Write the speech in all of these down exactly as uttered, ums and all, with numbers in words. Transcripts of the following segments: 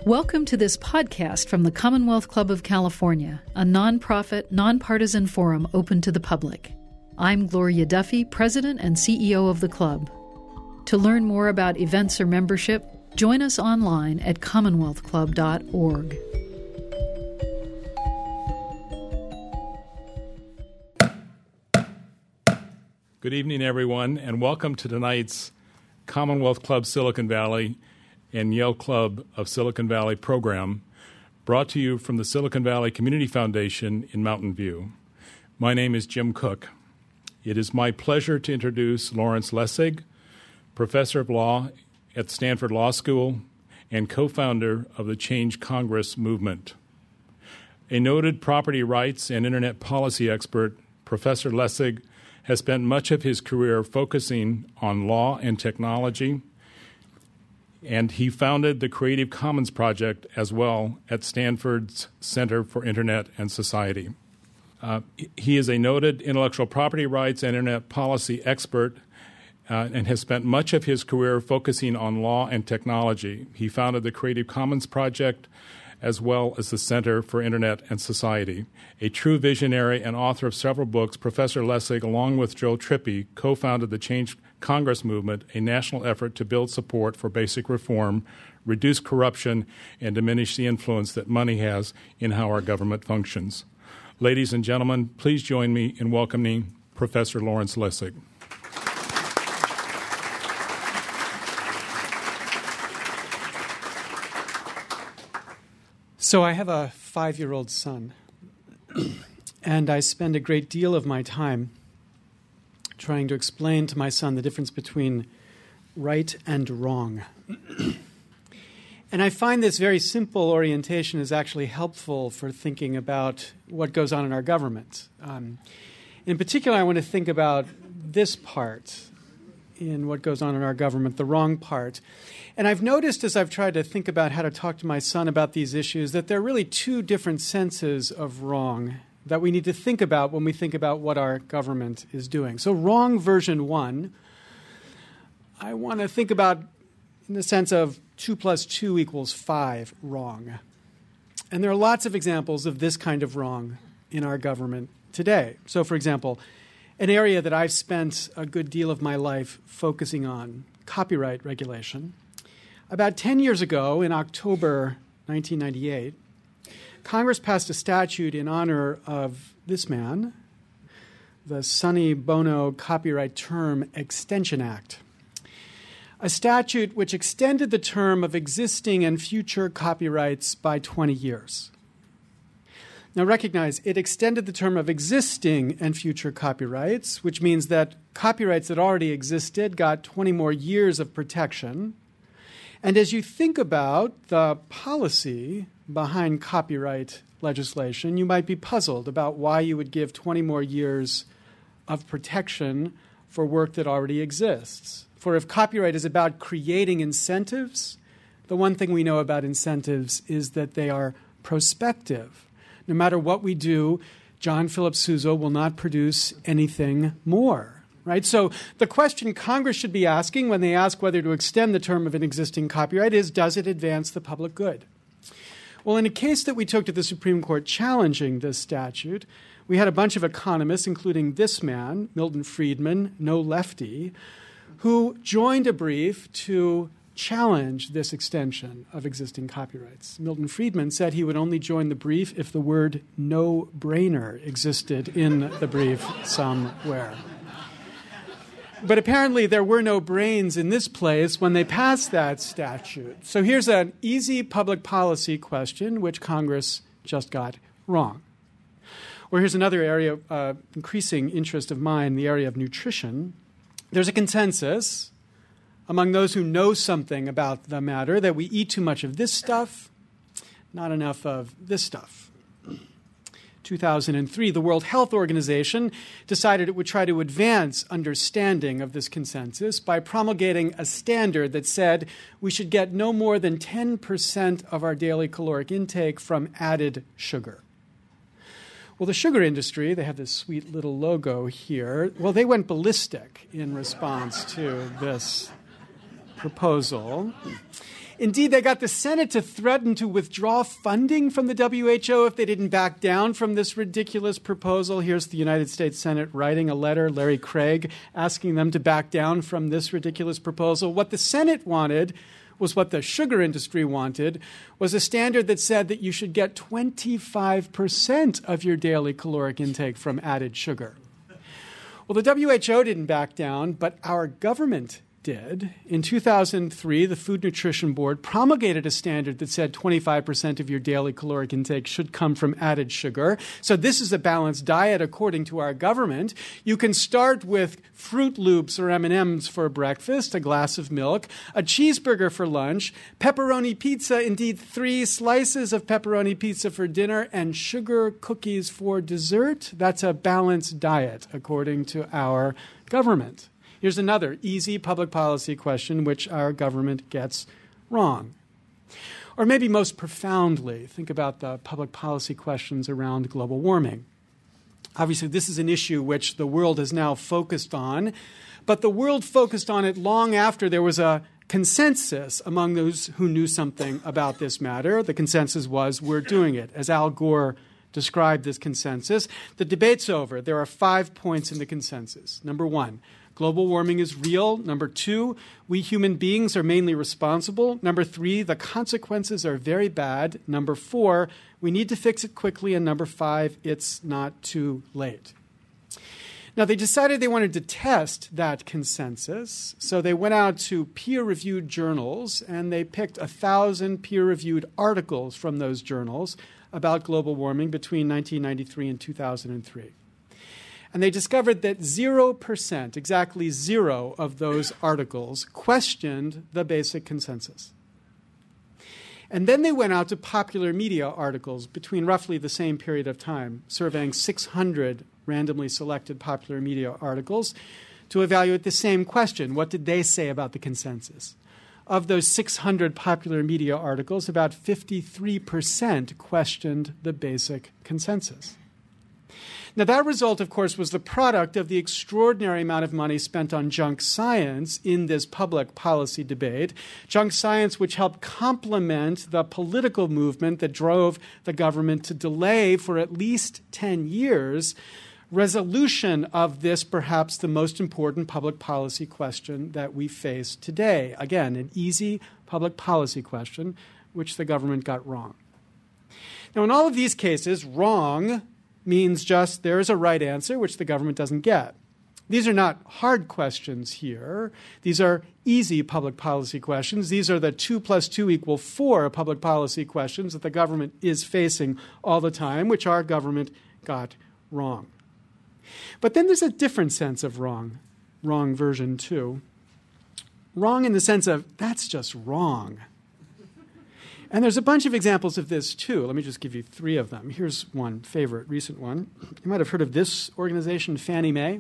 Welcome to this podcast from the Commonwealth Club of California, a nonprofit, nonpartisan forum open to the public. I'm Gloria Duffy, President and C E O of the club. To learn more about events or membership, join us online at commonwealth club dot org. Good evening, everyone, and welcome to tonight's Commonwealth Club Silicon Valley and Yale Club of Silicon Valley program, brought to you from the Silicon Valley Community Foundation in Mountain View. My name is Jim Cook. It is my pleasure to introduce Lawrence Lessig, Professor of Law at Stanford Law School and co-founder of the Change Congress movement. A noted property rights and internet policy expert, Professor Lessig has spent much of his career focusing on law and technology, and he founded the Creative Commons Project as well at Stanford's Center for Internet and Society. Uh, he is a noted intellectual property rights and internet policy expert uh, and has spent much of his career focusing on law and technology. He founded the Creative Commons Project as well as the Center for Internet and Society. A true visionary and author of several books, Professor Lessig, along with Joe Trippi, co-founded the Change Congress movement, a national effort to build support for basic reform, reduce corruption, and diminish the influence that money has in how our government functions. Ladies and gentlemen, please join me in welcoming Professor Lawrence Lessig. So I have a five-year-old son, and I spend a great deal of my time trying to explain to my son the difference between right and wrong. And I find this very simple orientation is actually helpful for thinking about what goes on in our government. Um, in particular, I want to think about this part in what goes on in our government, the wrong part. And I've noticed as I've tried to think about how to talk to my son about these issues that there are really two different senses of wrong that we need to think about when we think about what our government is doing. So wrong version one, I want to think about in the sense of two plus two equals five wrong. And there are lots of examples of this kind of wrong in our government today. So, for example, an area that I've spent a good deal of my life focusing on, copyright regulation. About ten years ago, in October nineteen ninety-eight, Congress passed a statute in honor of this man, the Sonny Bono Copyright Term Extension Act, a statute which extended the term of existing and future copyrights by twenty years. Now recognize, it extended the term of existing and future copyrights, which means that copyrights that already existed got twenty more years of protection. And as you think about the policy behind copyright legislation, you might be puzzled about why you would give twenty more years of protection for work that already exists. For if copyright is about creating incentives, the one thing we know about incentives is that they are prospective. No matter what we do, John Philip Sousa will not produce anything more. Right? So the question Congress should be asking when they ask whether to extend the term of an existing copyright is, does it advance the public good? Well, in a case that we took to the Supreme Court challenging this statute, we had a bunch of economists, including this man, Milton Friedman, no lefty, who joined a brief to challenge this extension of existing copyrights. Milton Friedman said he would only join the brief if the word no-brainer existed in the brief somewhere. But apparently there were no brains in this place when they passed that statute. So here's an easy public policy question which Congress just got wrong. Or here's another area of uh, increasing interest of mine, the area of nutrition. There's a consensus among those who know something about the matter that we eat too much of this stuff, not enough of this stuff. two thousand three, the World Health Organization decided it would try to advance understanding of this consensus by promulgating a standard that said we should get no more than ten percent of our daily caloric intake from added sugar. Well, the sugar industry, they have this sweet little logo here, well, they went ballistic in response to this proposal. Indeed, they got the Senate to threaten to withdraw funding from the W H O if they didn't back down from this ridiculous proposal. Here's the United States Senate writing a letter, Larry Craig, asking them to back down from this ridiculous proposal. What the Senate wanted was what the sugar industry wanted, was a standard that said that you should get twenty-five percent of your daily caloric intake from added sugar. Well, the W H O didn't back down, but our government did. In two thousand three, the Food Nutrition Board promulgated a standard that said twenty-five percent of your daily caloric intake should come from added sugar. So this is a balanced diet according to our government. You can start with Fruit Loops or M and M's for breakfast, a glass of milk, a cheeseburger for lunch, pepperoni pizza, indeed three slices of pepperoni pizza for dinner, and sugar cookies for dessert. That's a balanced diet according to our government. Here's another easy public policy question which our government gets wrong. Or maybe most profoundly, think about the public policy questions around global warming. Obviously, this is an issue which the world is now focused on, but the world focused on it long after there was a consensus among those who knew something about this matter. The consensus was, we're doing it. As Al Gore described this consensus, the debate's over. There are five points in the consensus. Number one, global warming is real. Number two, we human beings are mainly responsible. Number three, the consequences are very bad. Number four, we need to fix it quickly. And number five, it's not too late. Now, they decided they wanted to test that consensus, so they went out to peer-reviewed journals, and they picked one thousand peer-reviewed articles from those journals about global warming between nineteen ninety-three and two thousand three. And they discovered that zero percent, exactly zero of those articles questioned the basic consensus. And then they went out to popular media articles between roughly the same period of time, surveying six hundred randomly selected popular media articles to evaluate the same question. What did they say about the consensus? Of those six hundred popular media articles, about fifty-three percent questioned the basic consensus. Now, that result, of course, was the product of the extraordinary amount of money spent on junk science in this public policy debate, junk science which helped complement the political movement that drove the government to delay for at least ten years resolution of this, perhaps the most important public policy question that we face today. Again, an easy public policy question which the government got wrong. Now, in all of these cases, wrong means just there is a right answer, which the government doesn't get. These are not hard questions here. These are easy public policy questions. These are the two plus two equal four public policy questions that the government is facing all the time, which our government got wrong. But then there's a different sense of wrong, wrong version two. Wrong in the sense of, that's just wrong. And there's a bunch of examples of this, too. Let me just give you three of them. Here's one favorite, recent one. You might have heard of this organization, Fannie Mae.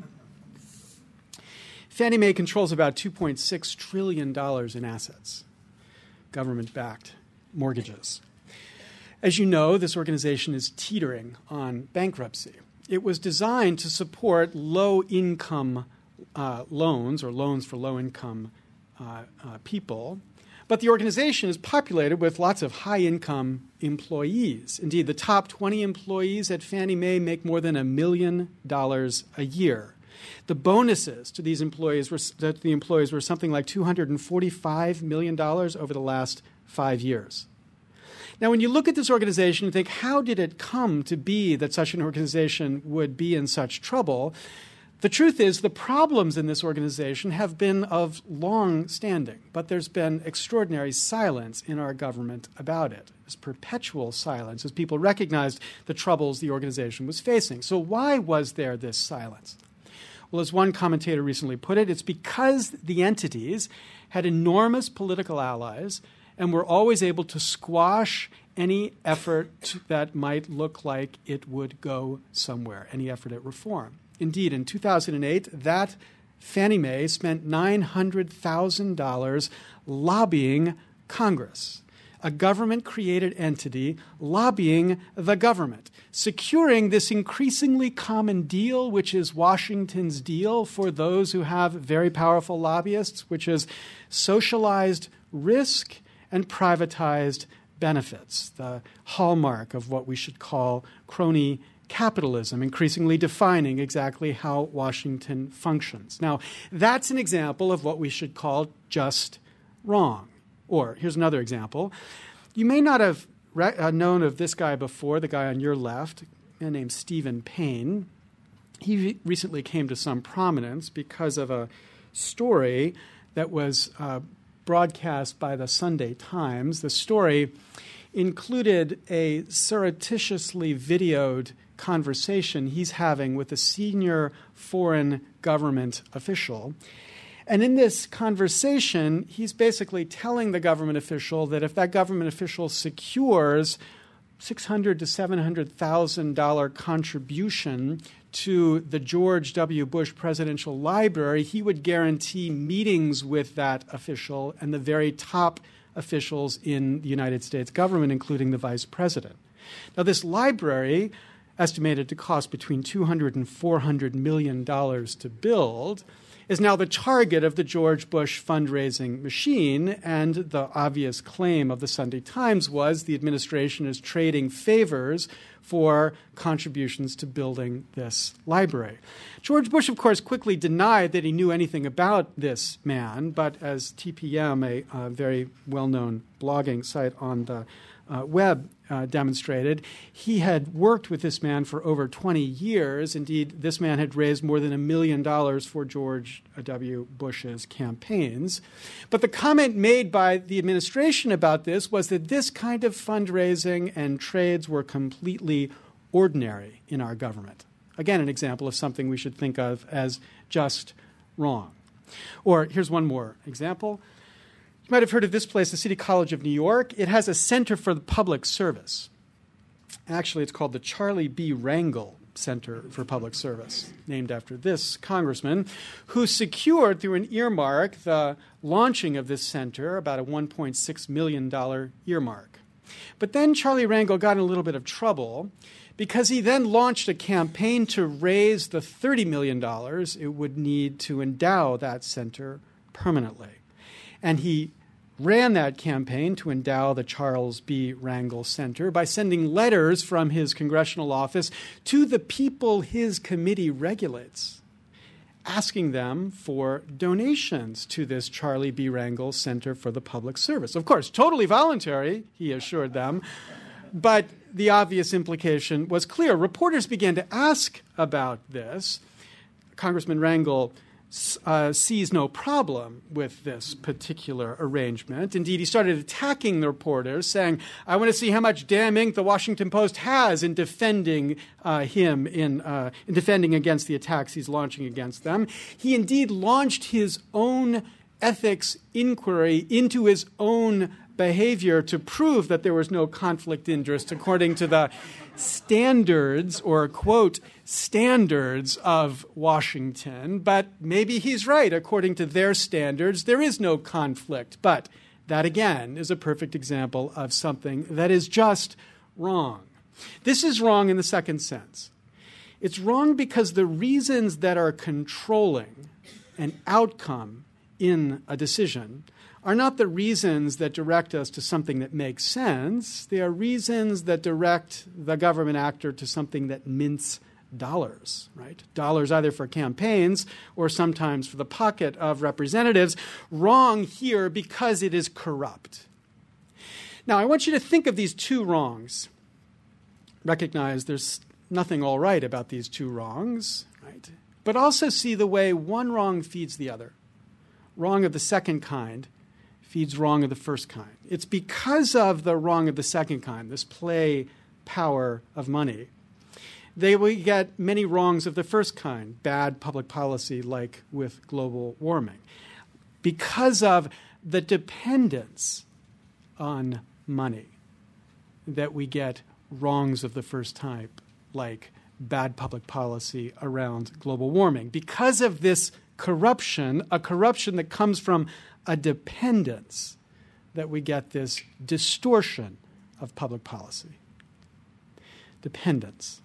Fannie Mae controls about two point six trillion dollars in assets, government-backed mortgages. As you know, this organization is teetering on bankruptcy. It was designed to support low-income uh, loans or loans for low-income uh, uh, people. But the organization is populated with lots of high-income employees. Indeed, the top twenty employees at Fannie Mae make more than a million dollars a year. The bonuses to these employees were, to the employees were something like two hundred forty-five million dollars over the last five years. Now, when you look at this organization and think, how did it come to be that such an organization would be in such trouble? The truth is the problems in this organization have been of long standing, but there's been extraordinary silence in our government about it. There's perpetual silence as people recognized the troubles the organization was facing. So why was there this silence? Well, as one commentator recently put it, it's because the entities had enormous political allies and were always able to squash any effort that might look like it would go somewhere, any effort at reform. Indeed, in two thousand eight, that Fannie Mae spent nine hundred thousand dollars lobbying Congress, a government-created entity lobbying the government, securing this increasingly common deal, which is Washington's deal for those who have very powerful lobbyists, which is socialized risk and privatized benefits, the hallmark of what we should call crony capitalism, increasingly defining exactly how Washington functions. Now, that's an example of what we should call just wrong. Or here's another example. You may not have re- uh, known of this guy before, the guy on your left, a man named Stephen Payne. He re- recently came to some prominence because of a story that was uh, broadcast by the Sunday Times. The story included a surreptitiously videoed conversation he's having with a senior foreign government official. And in this conversation, he's basically telling the government official that if that government official secures six hundred thousand to seven hundred thousand dollars contribution to the George W. Bush Presidential Library, he would guarantee meetings with that official and the very top officials in the United States government, including the vice president. Now, this library, estimated to cost between two hundred and four hundred million dollars to build, is now the target of the George Bush fundraising machine, and the obvious claim of the Sunday Times was the administration is trading favors for contributions to building this library. George Bush, of course, quickly denied that he knew anything about this man, but as T P M, a, a very well-known blogging site on the uh, web, uh, demonstrated, he had worked with this man for over twenty years. Indeed, this man had raised more than a million dollars for George W. Bush's campaigns. But the comment made by the administration about this was that this kind of fundraising and trades were completely ordinary in our government. Again, an example of something we should think of as just wrong. Or here's one more example. You might have heard of this place, the City College of New York. It has a Center for the Public Service. Actually, it's called the Charlie B. Rangel Center for Public Service, named after this congressman, who secured through an earmark the launching of this center, about a one point six million dollars earmark. But then Charlie Rangel got in a little bit of trouble because he then launched a campaign to raise the thirty million dollars it would need to endow that center permanently. And he ran that campaign to endow the Charles B. Rangel Center by sending letters from his congressional office to the people his committee regulates, asking them for donations to this Charlie B. Rangel Center for the Public Service. Of course, totally voluntary, he assured them, but the obvious implication was clear. Reporters began to ask about this. Congressman Rangel Uh, sees no problem with this particular arrangement. Indeed, he started attacking the reporters, saying, I want to see how much damn ink the Washington Post has in defending uh, him, in, uh, in defending against the attacks he's launching against them. He indeed launched his own ethics inquiry into his own behavior to prove that there was no conflict of interest according to the standards, or quote, standards of Washington. But maybe he's right. According to their standards, there is no conflict. But that, again, is a perfect example of something that is just wrong. This is wrong in the second sense. It's wrong because the reasons that are controlling an outcome in a decision are not the reasons that direct us to something that makes sense. They are reasons that direct the government actor to something that mints dollars, right? Dollars either for campaigns or sometimes for the pocket of representatives. Wrong here because it is corrupt. Now, I want you to think of these two wrongs. Recognize there's nothing all right about these two wrongs, right? But also see the way one wrong feeds the other. Wrong of the second kind feeds wrong of the first kind. It's because of the wrong of the second kind, this play power of money, they will get many wrongs of the first kind, bad public policy like with global warming. Because of the dependence on money, that we get wrongs of the first type, like bad public policy around global warming. Because of this corruption, a corruption that comes from a dependence, that we get this distortion of public policy. Dependence.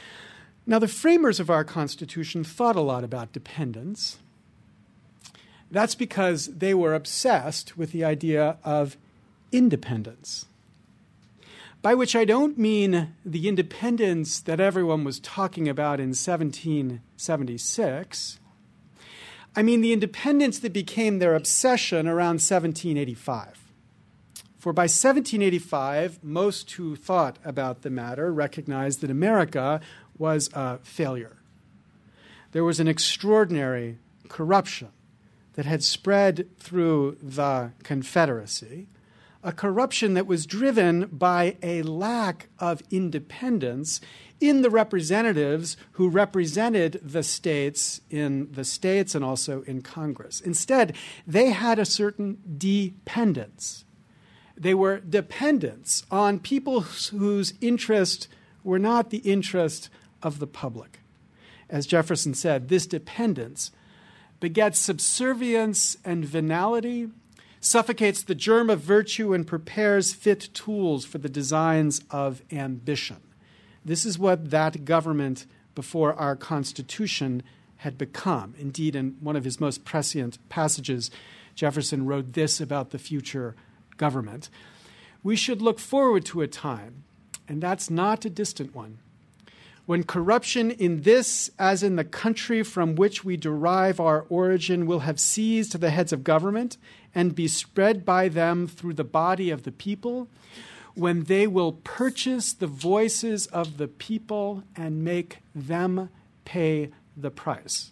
Now, the framers of our Constitution thought a lot about dependence. That's because they were obsessed with the idea of independence, by which I don't mean the independence that everyone was talking about in seventeen seventy-six. I mean the independence that became their obsession around seventeen eighty-five. For by seventeen eighty-five, most who thought about the matter recognized that America was a failure. There was an extraordinary corruption that had spread through the Confederacy, a corruption that was driven by a lack of independence in the representatives who represented the states in the states and also in Congress. Instead, they had a certain dependence. They were dependents on people whose interests were not the interest of the public. As Jefferson said, this dependence begets subservience and venality, suffocates the germ of virtue, and prepares fit tools for the designs of ambition. This is what that government before our Constitution had become. Indeed, in one of his most prescient passages, Jefferson wrote this about the future government. We should look forward to a time, and that's not a distant one, when corruption in this, as in the country from which we derive our origin, will have seized the heads of government and be spread by them through the body of the people, when they will purchase the voices of the people and make them pay the price.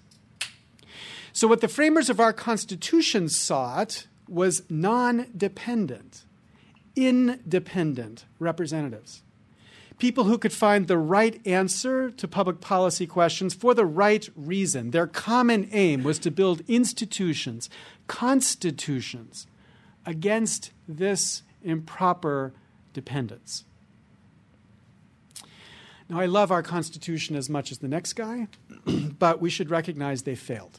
So what the framers of our Constitution sought was non-dependent, independent representatives. People who could find the right answer to public policy questions for the right reason. Their common aim was to build institutions, constitutions, against this improper dependence. Now, I love our Constitution as much as the next guy, but we should recognize they failed.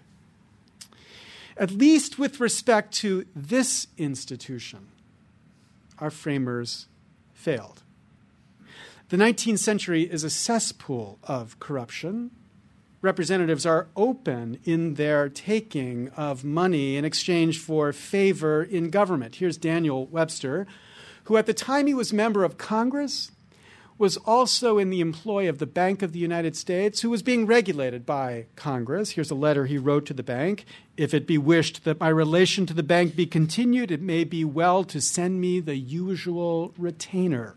At least with respect to this institution, our framers failed. The nineteenth century is a cesspool of corruption. Representatives are open in their taking of money in exchange for favor in government. Here's Daniel Webster, who at the time he was member of Congress was also in the employ of the Bank of the United States, who was being regulated by Congress. Here's a letter he wrote to the bank. If it be wished that my relation to the bank be continued, it may be well to send me the usual retainer.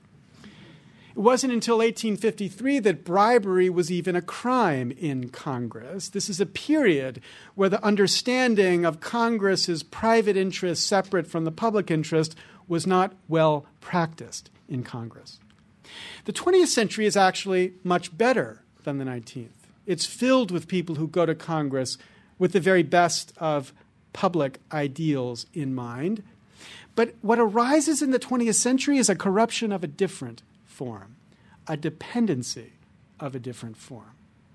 It wasn't until eighteen fifty-three that bribery was even a crime in Congress. This is a period where the understanding of Congress's private interest separate from the public interest was not well practiced in Congress. The twentieth century is actually much better than the nineteenth. It's filled with people who go to Congress with the very best of public ideals in mind. But what arises in the twentieth century is a corruption of a different form, a dependency of a different form.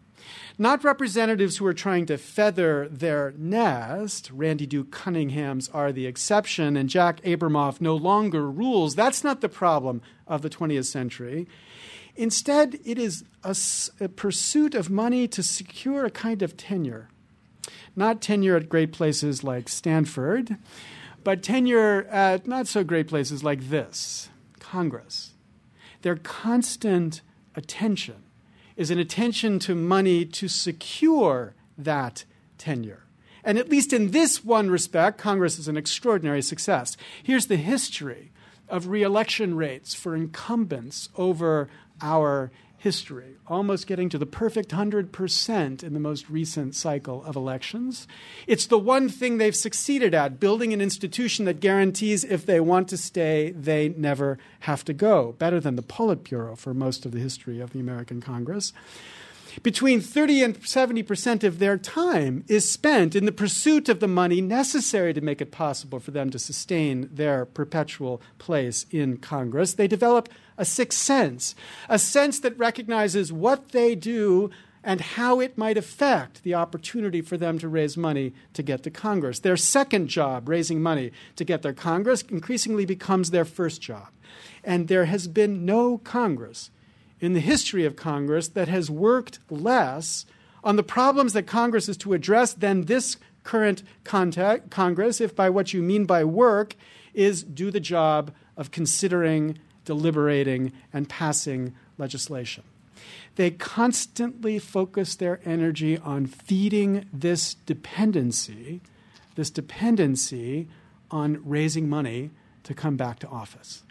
Not representatives who are trying to feather their nest. Randy Duke Cunningham's are the exception, and Jack Abramoff no longer rules. That's not the problem of the twentieth century. Instead, it is a, a pursuit of money to secure a kind of tenure. Not tenure at great places like Stanford, but tenure at not so great places like this, Congress. Their constant attention is an attention to money to secure that tenure. And at least in this one respect, Congress is an extraordinary success. Here's the history of re-election rates for incumbents over our history, almost getting to the perfect one hundred percent in the most recent cycle of elections. It's the one thing they've succeeded at, building an institution that guarantees if they want to stay, they never have to go, better than the Politburo for most of the history of the American Congress. Between thirty and seventy percent of their time is spent in the pursuit of the money necessary to make it possible for them to sustain their perpetual place in Congress. They develop a sixth sense, a sense that recognizes what they do and how it might affect the opportunity for them to raise money to get to Congress. Their second job, raising money to get their Congress, increasingly becomes their first job. And there has been no Congress in the history of Congress that has worked less on the problems that Congress is to address than this current contact, Congress if by what you mean by work is do the job of considering, deliberating, and passing legislation. They constantly focus their energy on feeding this dependency, this dependency on raising money to come back to office.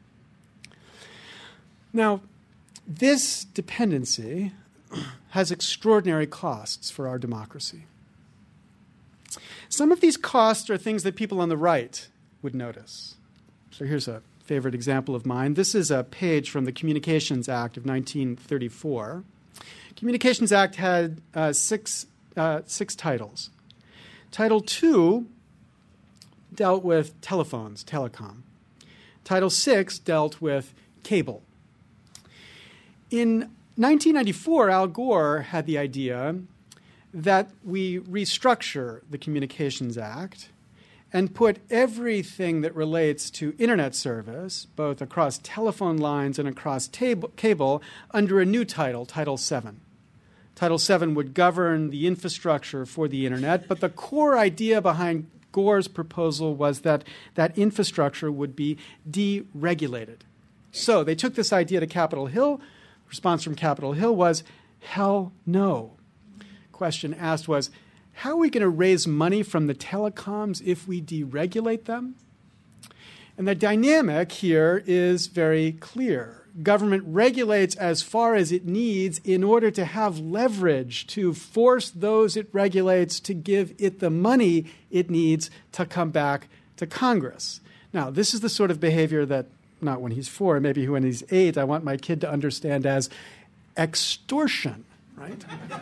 Now, this dependency has extraordinary costs for our democracy. Some of these costs are things that people on the right would notice. So here's a favorite example of mine. This is a page from the Communications Act of nineteen thirty-four. Communications Act had uh, six, uh, six titles. Title two dealt with telephones, telecom. Title six dealt with cable. In nineteen ninety-four, Al Gore had the idea that we restructure the Communications Act and put everything that relates to internet service, both across telephone lines and across tab- cable, under a new title, Title seven. Title seven would govern the infrastructure for the internet, but the core idea behind Gore's proposal was that that infrastructure would be deregulated. So they took this idea to Capitol Hill. Response from Capitol Hill was, hell no. Question asked was, how are we going to raise money from the telecoms if we deregulate them? And the dynamic here is very clear. Government regulates as far as it needs in order to have leverage to force those it regulates to give it the money it needs to come back to Congress. Now, this is the sort of behavior that, not when he's four, maybe when he's eight, I want my kid to understand as extortion, right?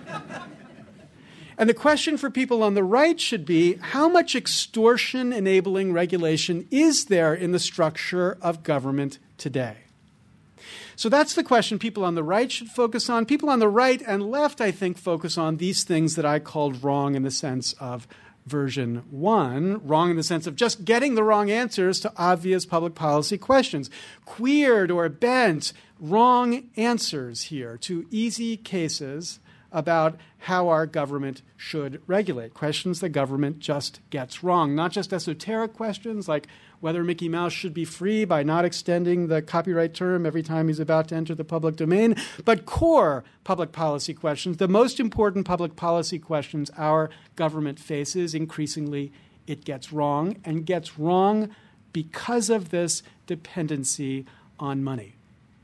And the question for people on the right should be, how much extortion-enabling regulation is there in the structure of government today? So that's the question people on the right should focus on. People on the right and left, I think, focus on these things that I called wrong in the sense of version one, wrong in the sense of just getting the wrong answers to obvious public policy questions. Queered or bent, wrong answers here to easy cases about how our government should regulate, questions the government just gets wrong. Not just esoteric questions like whether Mickey Mouse should be free by not extending the copyright term every time he's about to enter the public domain, but core public policy questions, the most important public policy questions our government faces. Increasingly, it gets wrong, and gets wrong because of this dependency on money.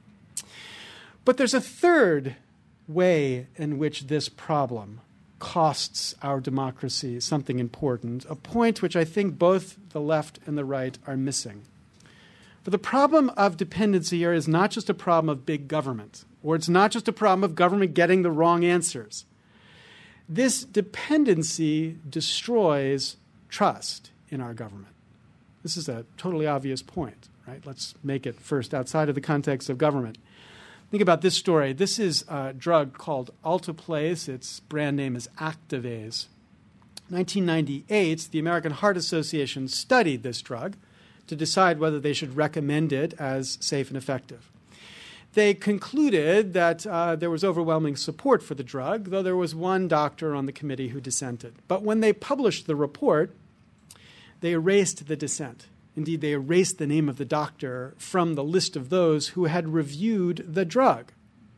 But there's a third way in which this problem costs our democracy something important, a point which I think both the left and the right are missing. But the problem of dependency here is not just a problem of big government, or it's not just a problem of government getting the wrong answers. This dependency destroys trust in our government. This is a totally obvious point, right? Let's make it first outside of the context of government. Think about this story. This is a drug called Alteplase. Its brand name is Activase. nineteen ninety-eight, the American Heart Association studied this drug to decide whether they should recommend it as safe and effective. They concluded that uh, there was overwhelming support for the drug, though there was one doctor on the committee who dissented. But when they published the report, they erased the dissent. Indeed, they erased the name of the doctor from the list of those who had reviewed the drug.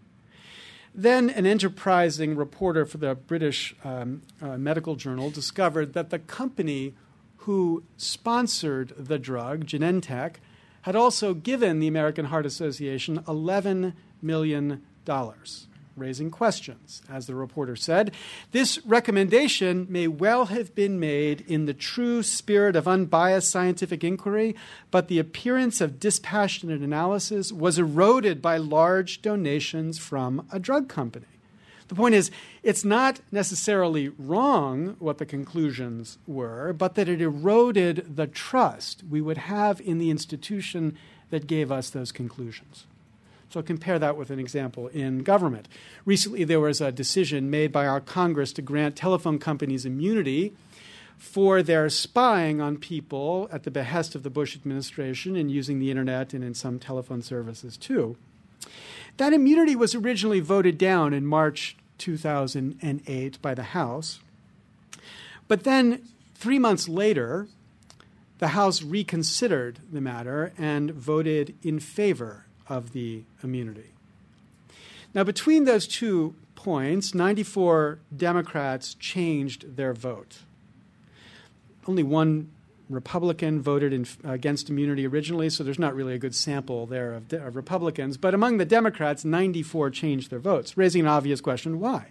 Then an enterprising reporter for the British um, uh, Medical Journal discovered that the company who sponsored the drug, Genentech, had also given the American Heart Association eleven million dollars, raising questions. As the reporter said, this recommendation may well have been made in the true spirit of unbiased scientific inquiry, but the appearance of dispassionate analysis was eroded by large donations from a drug company. The point is, it's not necessarily wrong what the conclusions were, but that it eroded the trust we would have in the institution that gave us those conclusions. So compare that with an example in government. Recently, there was a decision made by our Congress to grant telephone companies immunity for their spying on people at the behest of the Bush administration and using the internet and in some telephone services too. That immunity was originally voted down in March two thousand eight by the House. But then three months later, the House reconsidered the matter and voted in favor of the immunity. Now, between those two points, ninety-four Democrats changed their vote. Only one Republican voted in, against immunity originally, so there's not really a good sample there of, de- of Republicans. But among the Democrats, ninety-four changed their votes, raising an obvious question, why?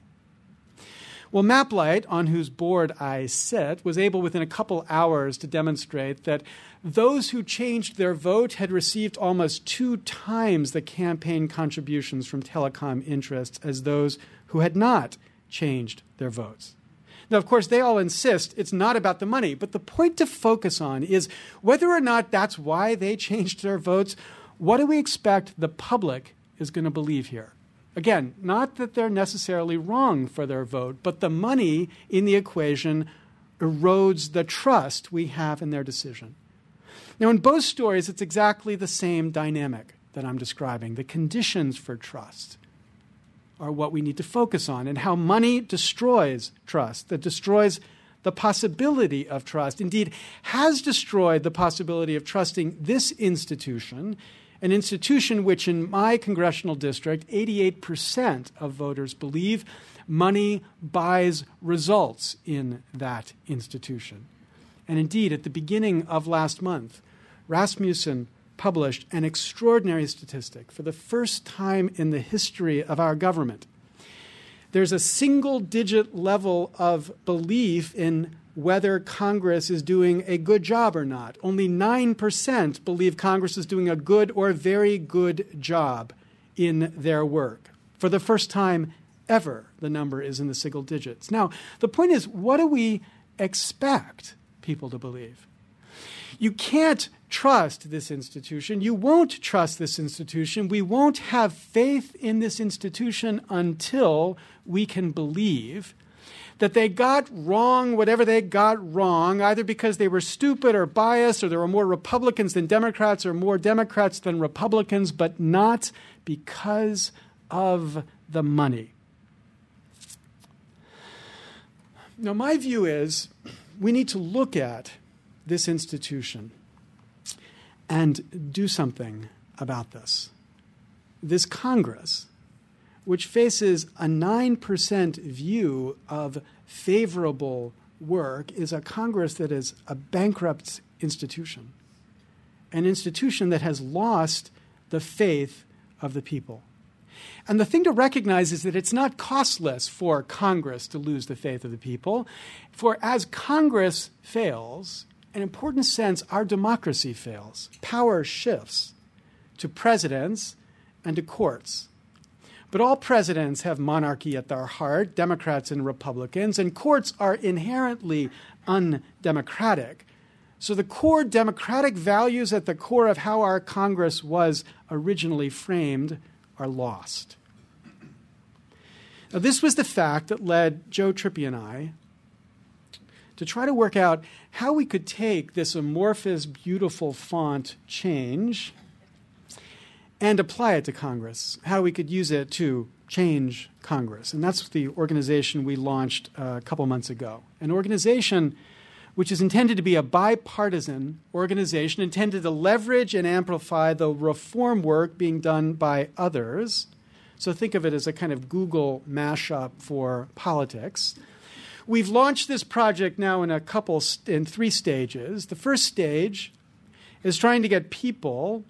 Well, MapLight, on whose board I sit, was able within a couple hours to demonstrate that those who changed their vote had received almost two times the campaign contributions from telecom interests as those who had not changed their votes. Now, of course, they all insist it's not about the money, but the point to focus on is whether or not that's why they changed their votes, what do we expect the public is going to believe here? Again, not that they're necessarily wrong for their vote, but the money in the equation erodes the trust we have in their decision. Now, in both stories, it's exactly the same dynamic that I'm describing. The conditions for trust are what we need to focus on, and how money destroys trust, that destroys the possibility of trust, indeed has destroyed the possibility of trusting this institution, an institution which in my congressional district, eighty-eight percent of voters believe money buys results in that institution. And indeed, at the beginning of last month, Rasmussen published an extraordinary statistic for the first time in the history of our government. There's a single-digit level of belief in whether Congress is doing a good job or not. Only nine percent believe Congress is doing a good or very good job in their work. For the first time ever, the number is in the single digits. Now, the point is, what do we expect people to believe? You can't trust this institution. You won't trust this institution. We won't have faith in this institution until we can believe that they got wrong whatever they got wrong, either because they were stupid or biased, or there were more Republicans than Democrats, or more Democrats than Republicans, but not because of the money. Now, my view is we need to look at this institution and do something about this. This Congress, which faces a nine percent view of favorable work, is a Congress that is a bankrupt institution, an institution that has lost the faith of the people. And the thing to recognize is that it's not costless for Congress to lose the faith of the people, for as Congress fails, in an important sense, our democracy fails. Power shifts to presidents and to courts. But all presidents have monarchy at their heart, Democrats and Republicans, and courts are inherently undemocratic. So the core democratic values at the core of how our Congress was originally framed are lost. Now, this was the fact that led Joe Trippi and I to try to work out how we could take this amorphous, beautiful font change and apply it to Congress, how we could use it to change Congress. And that's the organization we launched uh, a couple months ago, an organization which is intended to be a bipartisan organization, intended to leverage and amplify the reform work being done by others. So think of it as a kind of Google mashup for politics. We've launched this project now in a couple, in three stages. The first stage is trying to get people,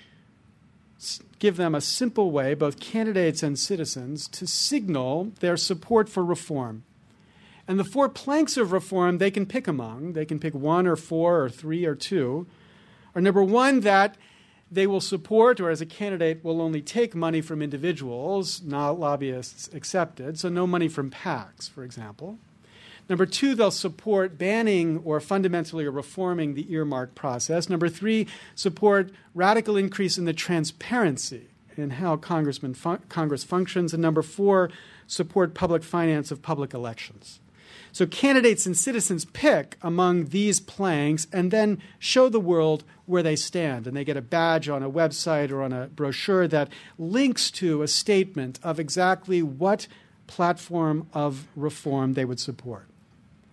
give them a simple way, both candidates and citizens, to signal their support for reform. And the four planks of reform they can pick among, they can pick one or four or three or two, are number one, that they will support, or as a candidate will only take money from individuals, not lobbyists accepted, so no money from PACs, for example. Number two, they'll support banning or fundamentally reforming the earmark process. Number three, support radical increase in the transparency in how Congressman fun- Congress functions. And number four, support public finance of public elections. So candidates and citizens pick among these planks and then show the world where they stand. And they get a badge on a website or on a brochure that links to a statement of exactly what platform of reform they would support.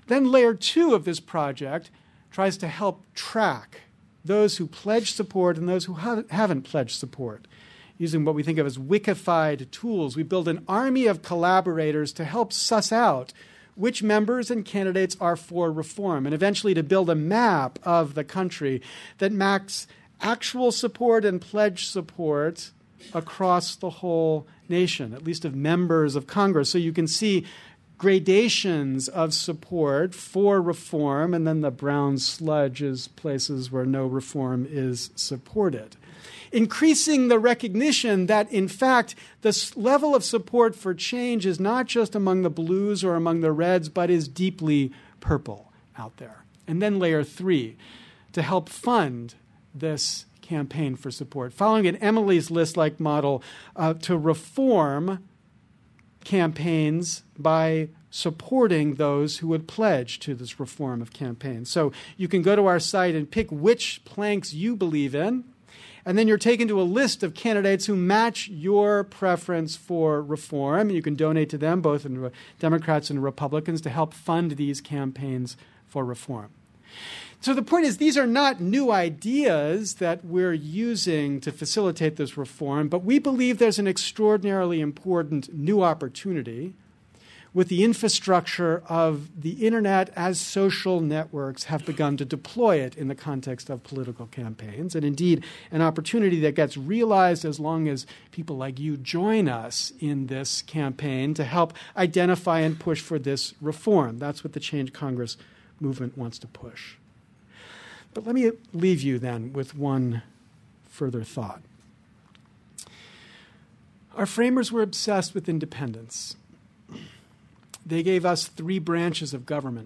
Then layer two of this project tries to help track those who pledge support and those who ha- haven't pledged support. Using what we think of as wikified tools, we build an army of collaborators to help suss out which members and candidates are for reform, and eventually to build a map of the country that maps actual support and pledged support across the whole nation, at least of members of Congress. So you can see gradations of support for reform, and then the brown sludge is places where no reform is supported. Increasing the recognition that, in fact, the level of support for change is not just among the blues or among the reds, but is deeply purple out there. And then layer three, to help fund this campaign for support, following an Emily's List-like model uh, to reform campaigns by supporting those who would pledge to this reform of campaigns. So you can go to our site and pick which planks you believe in, and then you're taken to a list of candidates who match your preference for reform. You can donate to them, both in Democrats and Republicans, to help fund these campaigns for reform. So the point is, these are not new ideas that we're using to facilitate this reform, but we believe there's an extraordinarily important new opportunity with the infrastructure of the internet as social networks have begun to deploy it in the context of political campaigns, and indeed an opportunity that gets realized as long as people like you join us in this campaign to help identify and push for this reform. That's what the Change Congress movement wants to push. But let me leave you then with one further thought. Our framers were obsessed with independence. They gave us three branches of government.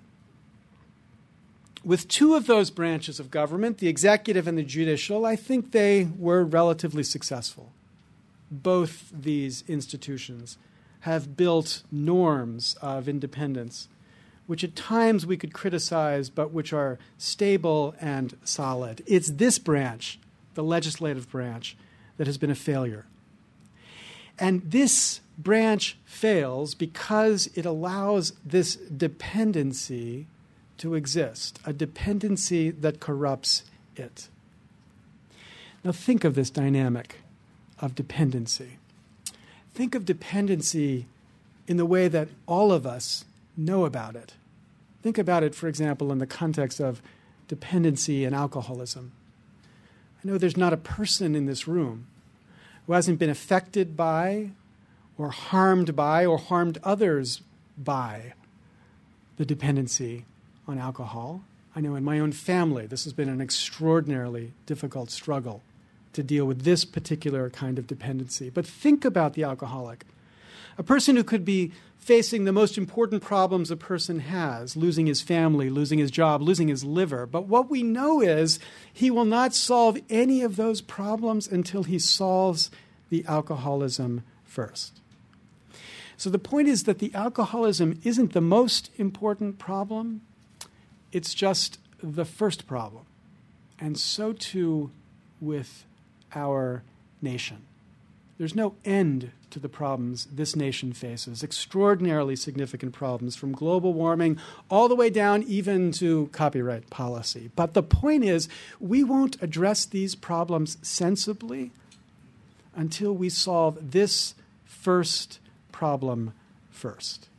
With two of those branches of government, the executive and the judicial, I think they were relatively successful. Both these institutions have built norms of independence, which at times we could criticize, but which are stable and solid. It's this branch, the legislative branch, that has been a failure. And this branch fails because it allows this dependency to exist, a dependency that corrupts it. Now think of this dynamic of dependency. Think of dependency in the way that all of us know about it. Think about it, for example, in the context of dependency and alcoholism. I know there's not a person in this room who hasn't been affected by or harmed by or harmed others by the dependency on alcohol. I know in my own family this has been an extraordinarily difficult struggle to deal with this particular kind of dependency. But think about the alcoholic, a person who could be facing the most important problems a person has, losing his family, losing his job, losing his liver. But what we know is he will not solve any of those problems until he solves the alcoholism first. So the point is that the alcoholism isn't the most important problem. It's just the first problem. And so too with our nation. There's no end to the problems this nation faces, extraordinarily significant problems, from global warming all the way down even to copyright policy. But the point is, we won't address these problems sensibly until we solve this first problem first.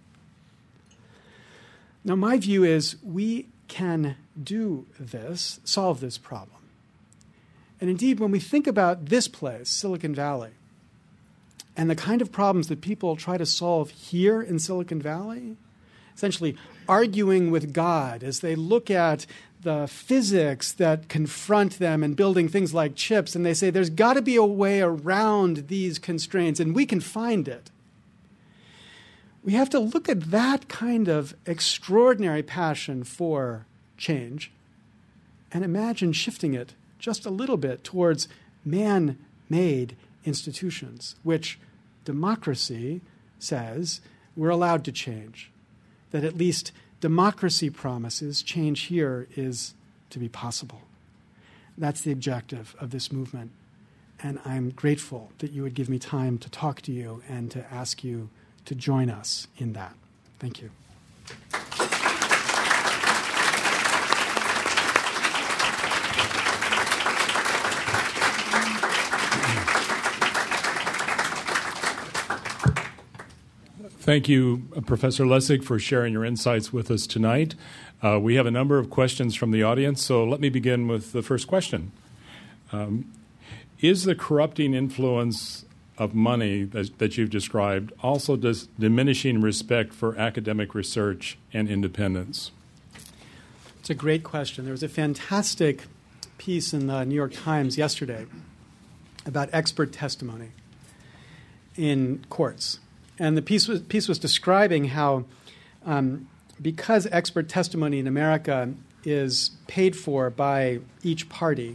Now, my view is we can do this, solve this problem. And indeed, when we think about this place, Silicon Valley, and the kind of problems that people try to solve here in Silicon Valley, essentially arguing with God as they look at the physics that confront them and building things like chips, and they say there's got to be a way around these constraints, and we can find it. We have to look at that kind of extraordinary passion for change and imagine shifting it just a little bit towards man-made institutions, which democracy says we're allowed to change, that at least democracy promises change here is to be possible. That's the objective of this movement, and I'm grateful that you would give me time to talk to you and to ask you to join us in that. Thank you. Thank you, uh, Professor Lessig, for sharing your insights with us tonight. Uh, we have a number of questions from the audience, so let me begin with the first question. Um, is the corrupting influence of money that, that you've described also dis- diminishing respect for academic research and independence? It's a great question. There was a fantastic piece in the New York Times yesterday about expert testimony in courts. And the piece was, piece was describing how um, because expert testimony in America is paid for by each party,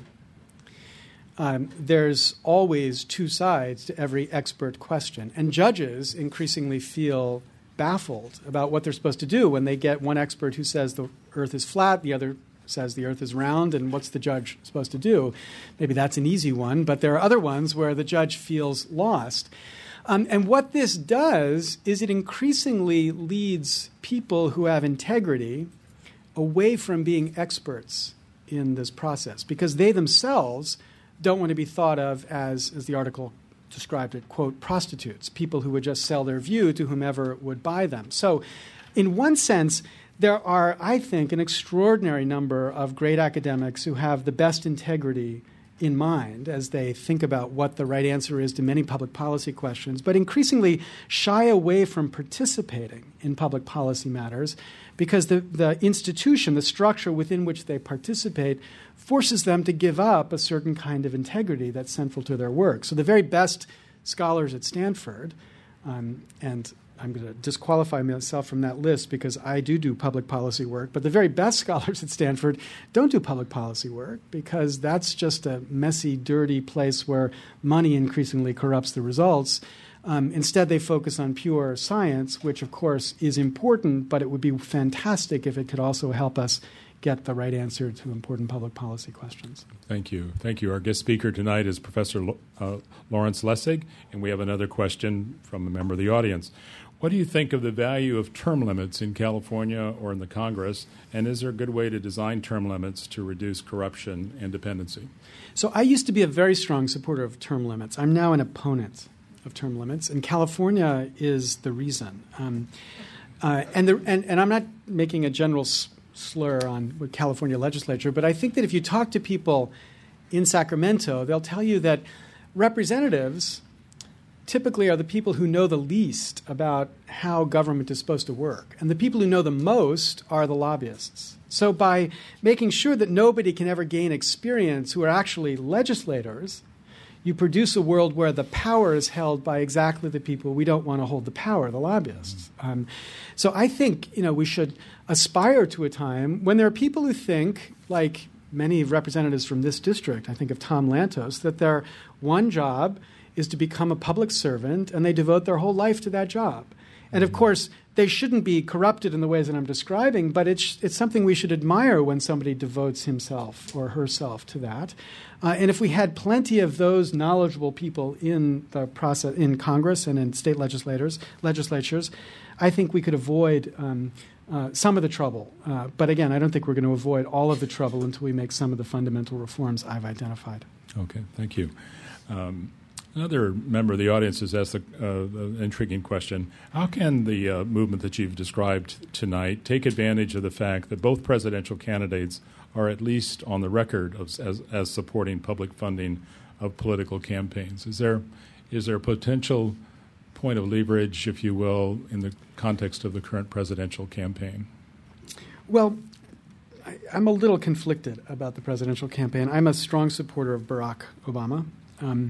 um, there's always two sides to every expert question. And judges increasingly feel baffled about what they're supposed to do when they get one expert who says the earth is flat, the other says the earth is round, and what's the judge supposed to do? Maybe that's an easy one, but there are other ones where the judge feels lost. Um, and what this does is it increasingly leads people who have integrity away from being experts in this process because they themselves don't want to be thought of as, as the article described it, quote, prostitutes, people who would just sell their view to whomever would buy them. So in one sense, there are, I think, an extraordinary number of great academics who have the best integrity in mind as they think about what the right answer is to many public policy questions, but increasingly shy away from participating in public policy matters because the, the institution, the structure within which they participate, forces them to give up a certain kind of integrity that's central to their work. So the very best scholars at Stanford, um, and I'm going to disqualify myself from that list because I do do public policy work, but the very best scholars at Stanford don't do public policy work because that's just a messy, dirty place where money increasingly corrupts the results. Um, instead, they focus on pure science, which, of course, is important, but it would be fantastic if it could also help us get the right answer to important public policy questions. Thank you. Thank you. Our guest speaker tonight is Professor L- uh, Lawrence Lessig, and we have another question from a member of the audience. What do you think of the value of term limits in California or in the Congress, and is there a good way to design term limits to reduce corruption and dependency? So I used to be a very strong supporter of term limits. I'm now an opponent of term limits, and California is the reason. Um, uh, and, the, and, and I'm not making a general s- slur on the California legislature, but I think that if you talk to people in Sacramento, they'll tell you that representatives typically are the people who know the least about how government is supposed to work. And the people who know the most are the lobbyists. So by making sure that nobody can ever gain experience who are actually legislators, you produce a world where the power is held by exactly the people we don't want to hold the power, the lobbyists. Um, so I think, you know, we should aspire to a time when there are people who think, like many representatives from this district, I think of Tom Lantos, that their one job is to become a public servant, and they devote their whole life to that job. And, of course, they shouldn't be corrupted in the ways that I'm describing, but it's, it's something we should admire when somebody devotes himself or herself to that. Uh, and if we had plenty of those knowledgeable people in the process, in Congress and in state legislators, legislatures, I think we could avoid um, uh, some of the trouble. Uh, but, again, I don't think we're going to avoid all of the trouble until we make some of the fundamental reforms I've identified. Okay, thank you. Um, Another member of the audience has asked an uh, intriguing question. How can the uh, movement that you've described tonight take advantage of the fact that both presidential candidates are at least on the record of, as, as supporting public funding of political campaigns? Is there, is there a potential point of leverage, if you will, in the context of the current presidential campaign? Well, I, I'm a little conflicted about the presidential campaign. I'm a strong supporter of Barack Obama. Um,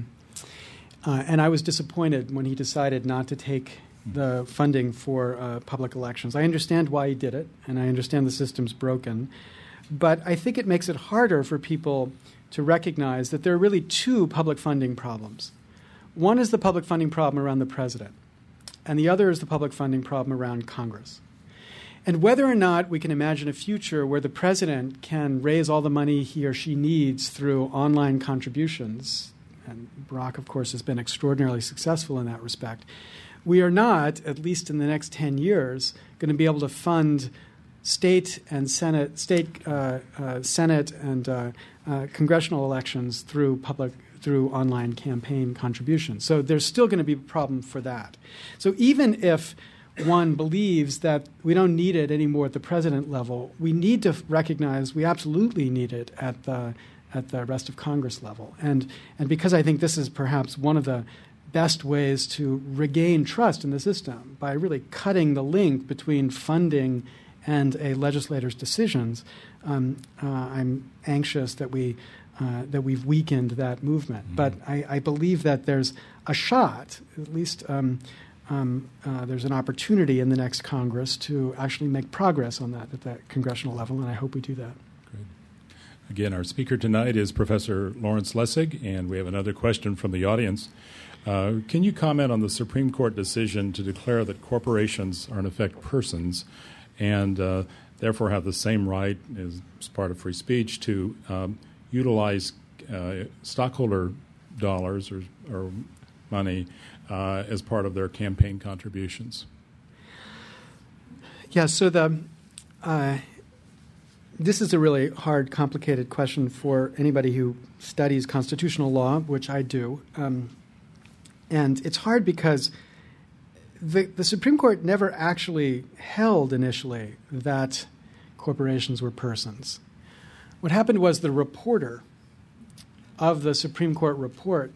Uh, and I was disappointed when he decided not to take the funding for uh, public elections. I understand why he did it, and I understand the system's broken. But I think it makes it harder for people to recognize that there are really two public funding problems. One is the public funding problem around the president, and the other is the public funding problem around Congress. And whether or not we can imagine a future where the president can raise all the money he or she needs through online contributions, and Barack, of course, has been extraordinarily successful in that respect, we are not, at least in the next ten years, going to be able to fund state and Senate, state, uh, uh, Senate and uh, uh, congressional elections through public, through online campaign contributions. So there's still going to be a problem for that. So even if one believes that we don't need it anymore at the president level, we need to recognize we absolutely need it at the at the rest of Congress level. And and because I think this is perhaps one of the best ways to regain trust in the system, by really cutting the link between funding and a legislator's decisions, um, uh, I'm anxious that we uh, that we've weakened that movement. Mm-hmm. But I, I believe that there's a shot, at least um, um, uh, there's an opportunity in the next Congress to actually make progress on that at the congressional level, and I hope we do that. Great. Again, our speaker tonight is Professor Lawrence Lessig, and we have another question from the audience. Uh, can you comment on the Supreme Court decision to declare that corporations are in effect persons and uh, therefore have the same right as, as part of free speech to um, utilize uh, stockholder dollars or, or money uh, as part of their campaign contributions? Yeah, so the uh, this is a really hard, complicated question for anybody who studies constitutional law, which I do. Um, and it's hard because The, the Supreme Court never actually held initially that corporations were persons. What happened was the reporter of the Supreme Court report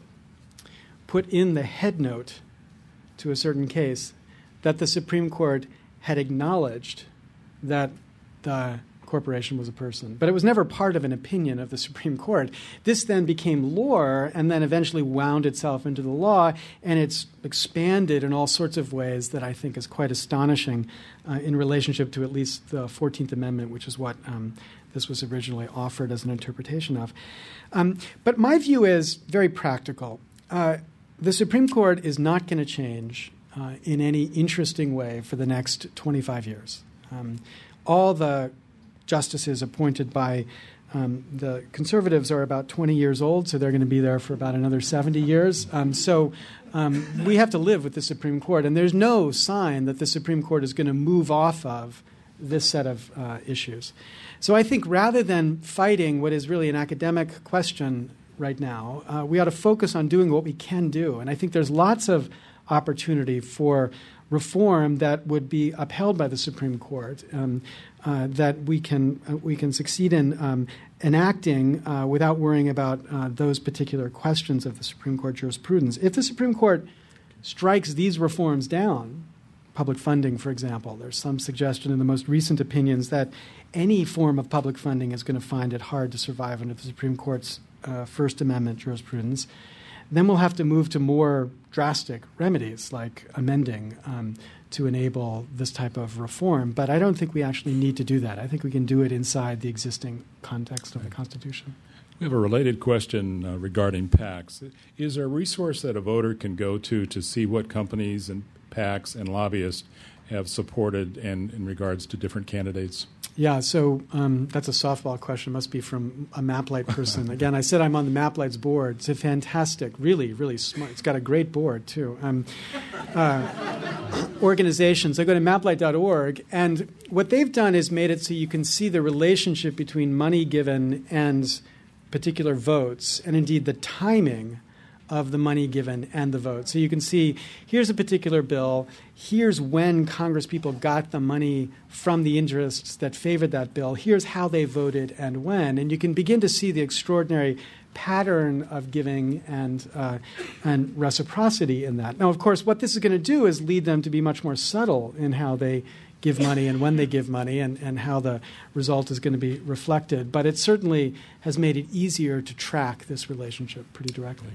put in the head note to a certain case that the Supreme Court had acknowledged that the corporation was a person. But it was never part of an opinion of the Supreme Court. This then became law and then eventually wound itself into the law, and it's expanded in all sorts of ways that I think is quite astonishing uh, in relationship to at least the fourteenth Amendment, which is what um, this was originally offered as an interpretation of. Um, but my view is very practical. Uh, the Supreme Court is not going to change uh, in any interesting way for the next twenty-five years. Um, all the justices appointed by um, the conservatives are about twenty years old, so they're going to be there for about another seventy years. Um, so um, we have to live with the Supreme Court, and there's no sign that the Supreme Court is going to move off of this set of uh, issues. So I think rather than fighting what is really an academic question right now, uh, we ought to focus on doing what we can do. And I think there's lots of opportunity for reform that would be upheld by the Supreme Court, um, uh, that we can uh, we can succeed in um, enacting uh, without worrying about uh, those particular questions of the Supreme Court jurisprudence. If the Supreme Court strikes these reforms down, public funding, for example, there's some suggestion in the most recent opinions that any form of public funding is going to find it hard to survive under the Supreme Court's uh, First Amendment jurisprudence. Then we'll have to move to more drastic remedies like amending um, to enable this type of reform. But I don't think we actually need to do that. I think we can do it inside the existing context of the Constitution. We have a related question uh, regarding PACs. Is there a resource that a voter can go to to see what companies and PACs and lobbyists have supported and in regards to different candidates? Yeah, so um, that's a softball question. It must be from a MapLight person. Again, I said I'm on the MapLight's board. It's a fantastic, really, really smart. It's got a great board, too. Um, uh, organizations. I go to maplight dot org, and what they've done is made it so you can see the relationship between money given and particular votes, and indeed the timing of the money given and the vote. So you can see here's a particular bill, here's when Congress people got the money from the interests that favored that bill, here's how they voted and when, and you can begin to see the extraordinary pattern of giving and uh, and reciprocity in that. Now, of course, what this is going to do is lead them to be much more subtle in how they give money and when they give money and, and how the result is going to be reflected. But it certainly has made it easier to track this relationship pretty directly.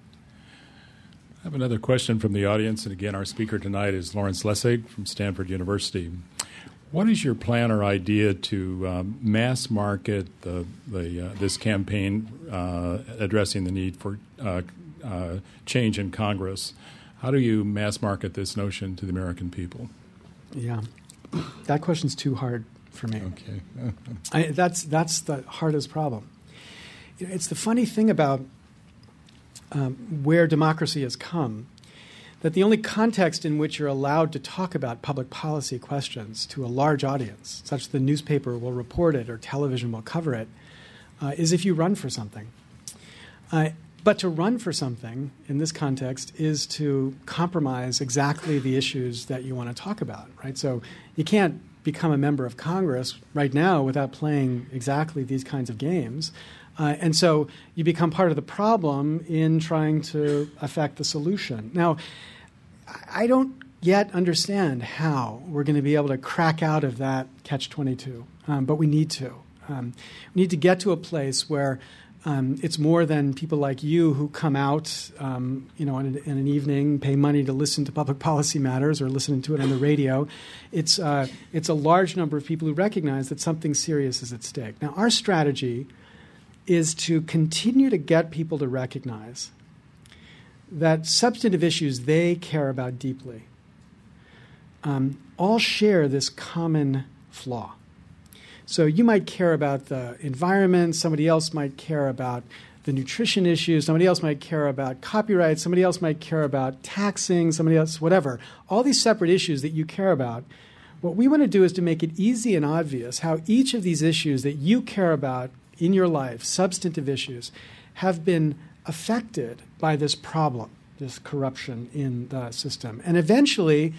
I have another question from the audience, and again, our speaker tonight is Lawrence Lessig from Stanford University. What is your plan or idea to um, mass market the, the, uh, this campaign uh, addressing the need for uh, uh, change in Congress? How do you mass market this notion to the American people? Yeah, that question's too hard for me. Okay, I, that's that's the hardest problem. It's the funny thing about Um, where democracy has come, that the only context in which you're allowed to talk about public policy questions to a large audience, such that the newspaper will report it or television will cover it, uh, is if you run for something. Uh, But to run for something in this context is to compromise exactly the issues that you want to talk about, right? So you can't become a member of Congress right now without playing exactly these kinds of games. Uh, and so you become part of the problem in trying to affect the solution. Now, I don't yet understand how we're going to be able to crack out of that catch twenty-two, um, but we need to. Um, we need to get to a place where Um, it's more than people like you who come out, um, you know, in an, in an evening, pay money to listen to public policy matters or listening to it on the radio. It's uh, it's a large number of people who recognize that something serious is at stake. Now, our strategy is to continue to get people to recognize that substantive issues they care about deeply um, all share this common flaw. So you might care about the environment, somebody else might care about the nutrition issue, somebody else might care about copyright, somebody else might care about taxing, somebody else, whatever. All these separate issues that you care about, what we want to do is to make it easy and obvious how each of these issues that you care about in your life, substantive issues, have been affected by this problem, this corruption in the system. And eventually,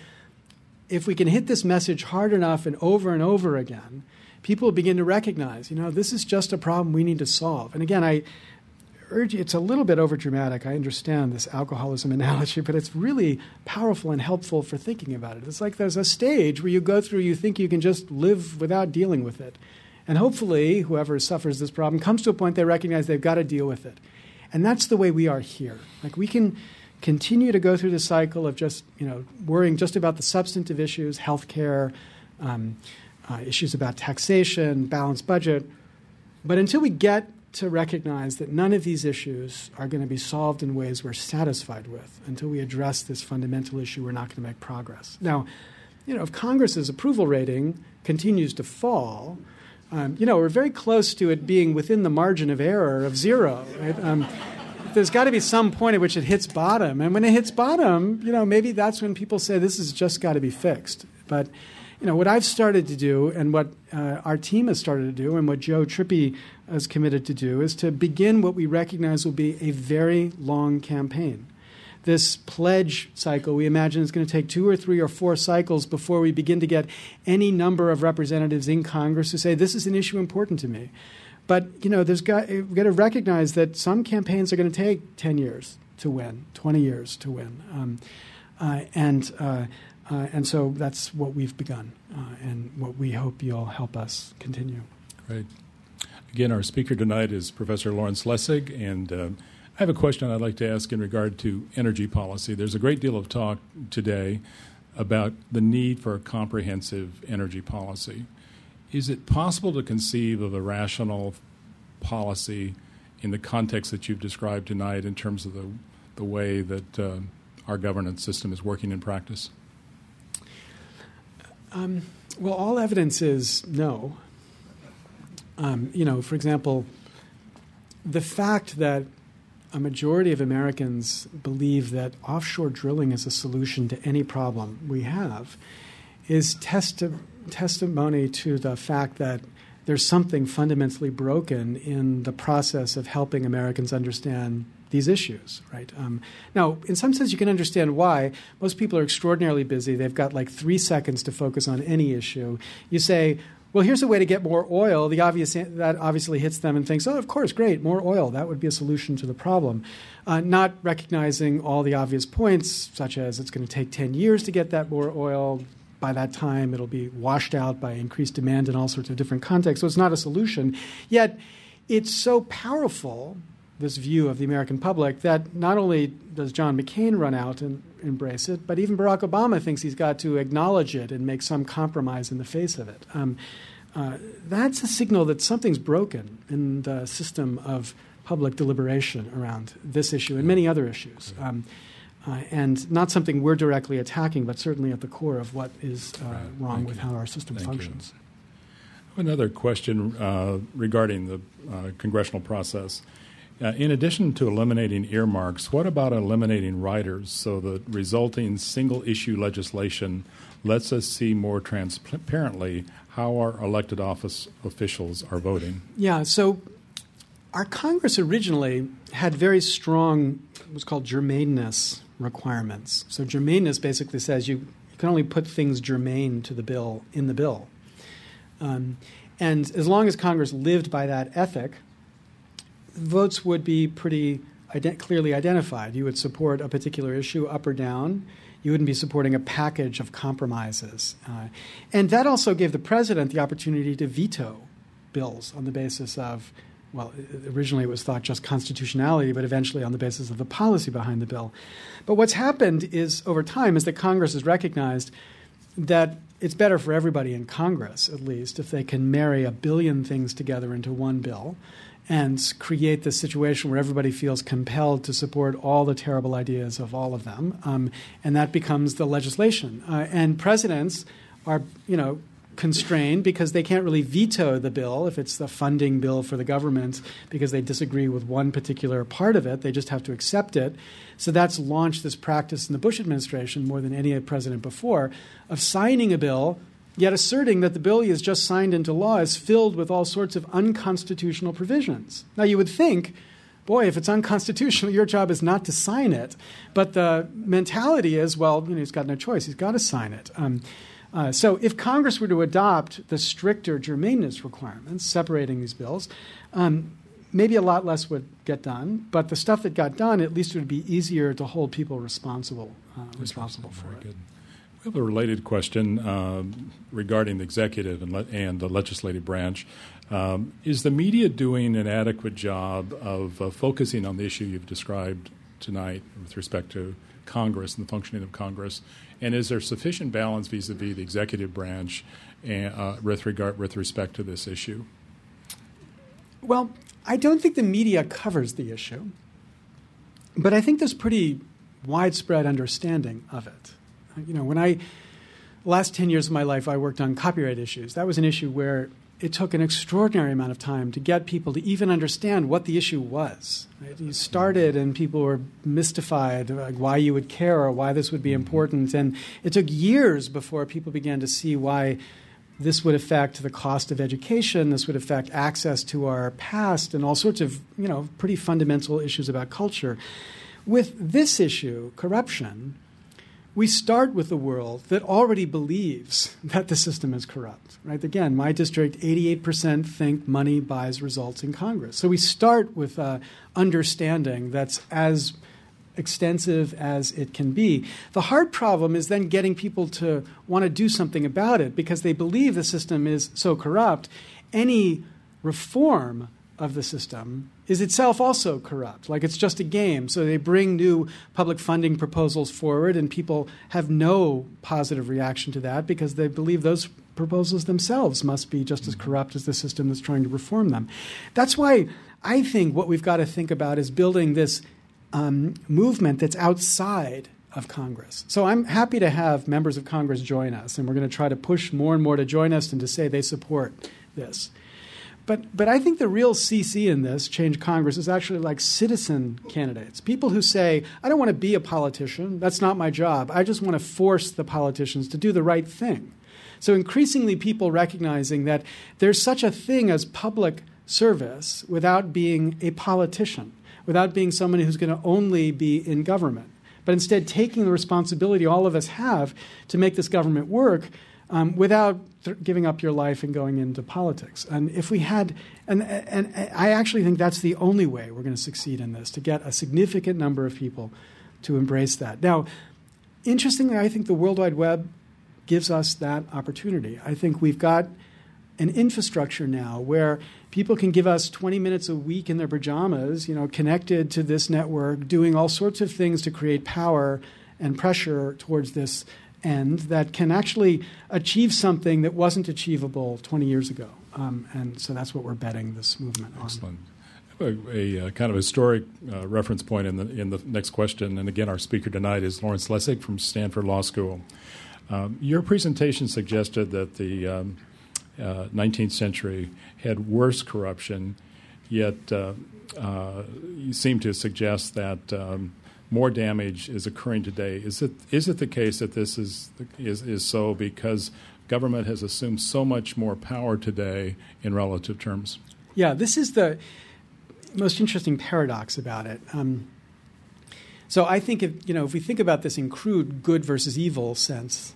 if we can hit this message hard enough and over and over again, people will begin to recognize, you know, this is just a problem we need to solve. And again, I urge you, it's a little bit overdramatic. I understand this alcoholism analogy, but it's really powerful and helpful for thinking about it. It's like there's a stage where you go through, you think you can just live without dealing with it. And hopefully, whoever suffers this problem comes to a point they recognize they've got to deal with it. And that's the way we are here. Like, we can continue to go through the cycle of just, you know, worrying just about the substantive issues, healthcare, um, Uh, issues about taxation, balanced budget. But until we get to recognize that none of these issues are going to be solved in ways we're satisfied with, until we address this fundamental issue, we're not going to make progress. Now, you know, if Congress's approval rating continues to fall, um, you know, we're very close to it being within the margin of error of zero. Right? Um, there's got to be some point at which it hits bottom. And when it hits bottom, you know, maybe that's when people say this has just got to be fixed. But you know, what I've started to do and what uh, our team has started to do and what Joe Trippi is committed to do is to begin what we recognize will be a very long campaign. This pledge cycle, we imagine, is going to take two or three or four cycles before we begin to get any number of representatives in Congress who say, this is an issue important to me. But, you know, there's got, we've got to recognize that some campaigns are going to take ten years to win, twenty years to win. Um, uh, and uh, Uh, and so that's what we've begun uh, and what we hope you'll help us continue. Great. Again, our speaker tonight is Professor Lawrence Lessig, and uh, I have a question I'd like to ask in regard to energy policy. There's a great deal of talk today about the need for a comprehensive energy policy. Is it possible to conceive of a rational policy in the context that you've described tonight in terms of the, the way that uh, our governance system is working in practice? Um, well, all evidence is no. Um, you know, for example, the fact that a majority of Americans believe that offshore drilling is a solution to any problem we have is testi- testimony to the fact that there's something fundamentally broken in the process of helping Americans understand these issues, right? Um, now, in some sense, you can understand why. Most people are extraordinarily busy. They've got like three seconds to focus on any issue. You say, well, here's a way to get more oil. The obvious that obviously hits them and thinks, oh, of course, great, more oil. That would be a solution to the problem. Uh, not recognizing all the obvious points, such as it's going to take ten years to get that more oil. By that time, it'll be washed out by increased demand in all sorts of different contexts. So it's not a solution. Yet it's so powerful, this view of the American public, that not only does John McCain run out and embrace it, but even Barack Obama thinks he's got to acknowledge it and make some compromise in the face of it. Um, uh, that's a signal that something's broken in the system of public deliberation around this issue and many other issues. Um, uh, and not something we're directly attacking, but certainly at the core of what is uh, right. wrong Thank with you. how our system Thank functions. You. I have another question uh, regarding the uh, congressional process. Uh, in addition to eliminating earmarks, what about eliminating riders so that resulting single-issue legislation lets us see more transparently how our elected office officials are voting? Yeah, so our Congress originally had very strong what's called germaneness requirements. So germaneness basically says you, you can only put things germane to the bill in the bill. Um, and as long as Congress lived by that ethic, votes would be pretty ident- clearly identified. You would support a particular issue up or down. You wouldn't be supporting a package of compromises. Uh, and that also gave the president the opportunity to veto bills on the basis of, well, originally it was thought just constitutionality, but eventually on the basis of the policy behind the bill. But what's happened is, over time, is that Congress has recognized that it's better for everybody in Congress, at least, if they can marry a billion things together into one bill and create this situation where everybody feels compelled to support all the terrible ideas of all of them. Um, and that becomes the legislation. Uh, and presidents are, you know, constrained because they can't really veto the bill if it's the funding bill for the government because they disagree with one particular part of it. They just have to accept it. So that's launched this practice in the Bush administration more than any president before of signing a bill, yet asserting that the bill he has just signed into law is filled with all sorts of unconstitutional provisions. Now, you would think, boy, if it's unconstitutional, your job is not to sign it. But the mentality is, well, you know, he's got no choice. He's got to sign it. Um, uh, so if Congress were to adopt the stricter germaneness requirements separating these bills, um, maybe a lot less would get done. But the stuff that got done, at least it would be easier to hold people responsible uh, responsible for it. Good. We have a related question um, regarding the executive and, le- and the legislative branch. Um, is the media doing an adequate job of uh, focusing on the issue you've described tonight with respect to Congress and the functioning of Congress? And is there sufficient balance vis-a-vis the executive branch and, uh, with regard with respect to this issue? Well, I don't think the media covers the issue, but I think there's pretty widespread understanding of it. You know, when I, the last ten years of my life, I worked on copyright issues. That was an issue where it took an extraordinary amount of time to get people to even understand what the issue was. Right? You started and people were mystified, like why you would care or why this would be important. And it took years before people began to see why this would affect the cost of education, this would affect access to our past, and all sorts of, you know, pretty fundamental issues about culture. With this issue, corruption, we start with a world that already believes that the system is corrupt. Right? Again, my district, eighty-eight percent think money buys results in Congress. So we start with an understanding that's as extensive as it can be. The hard problem is then getting people to want to do something about it because they believe the system is so corrupt. Any reform of the system is itself also corrupt, like it's just a game. So they bring new public funding proposals forward and people have no positive reaction to that because they believe those proposals themselves must be just as corrupt as the system that's trying to reform them. That's why I think what we've got to think about is building this um, movement that's outside of Congress. So I'm happy to have members of Congress join us, and we're going to try to push more and more to join us and to say they support this. But but I think the real C C in this, Change Congress, is actually like citizen candidates, people who say, I don't want to be a politician. That's not my job. I just want to force the politicians to do the right thing. So increasingly people recognizing that there's such a thing as public service without being a politician, without being someone who's going to only be in government, but instead taking the responsibility all of us have to make this government work um, without th- giving up your life and going into politics. And if we had, and, and, and I actually think that's the only way we're going to succeed in this, to get a significant number of people to embrace that. Now, interestingly, I think the World Wide Web gives us that opportunity. I think we've got an infrastructure now where people can give us twenty minutes a week in their pajamas, you know, connected to this network, doing all sorts of things to create power and pressure towards this end that can actually achieve something that wasn't achievable twenty years ago. Um, and so that's what we're betting this movement on. Excellent. A, a, a kind of historic uh, reference point in the in the next question, and again, our speaker tonight is Lawrence Lessig from Stanford Law School. Um, your presentation suggested that the um, uh, nineteenth century had worse corruption, yet uh, uh, you seem to suggest that um, more damage is occurring today. Is it is it the case that this is is is so because government has assumed so much more power today in relative terms? Yeah, this is the. most interesting paradox about it. Um, so I think if, you know, if we think about this in crude good versus evil sense,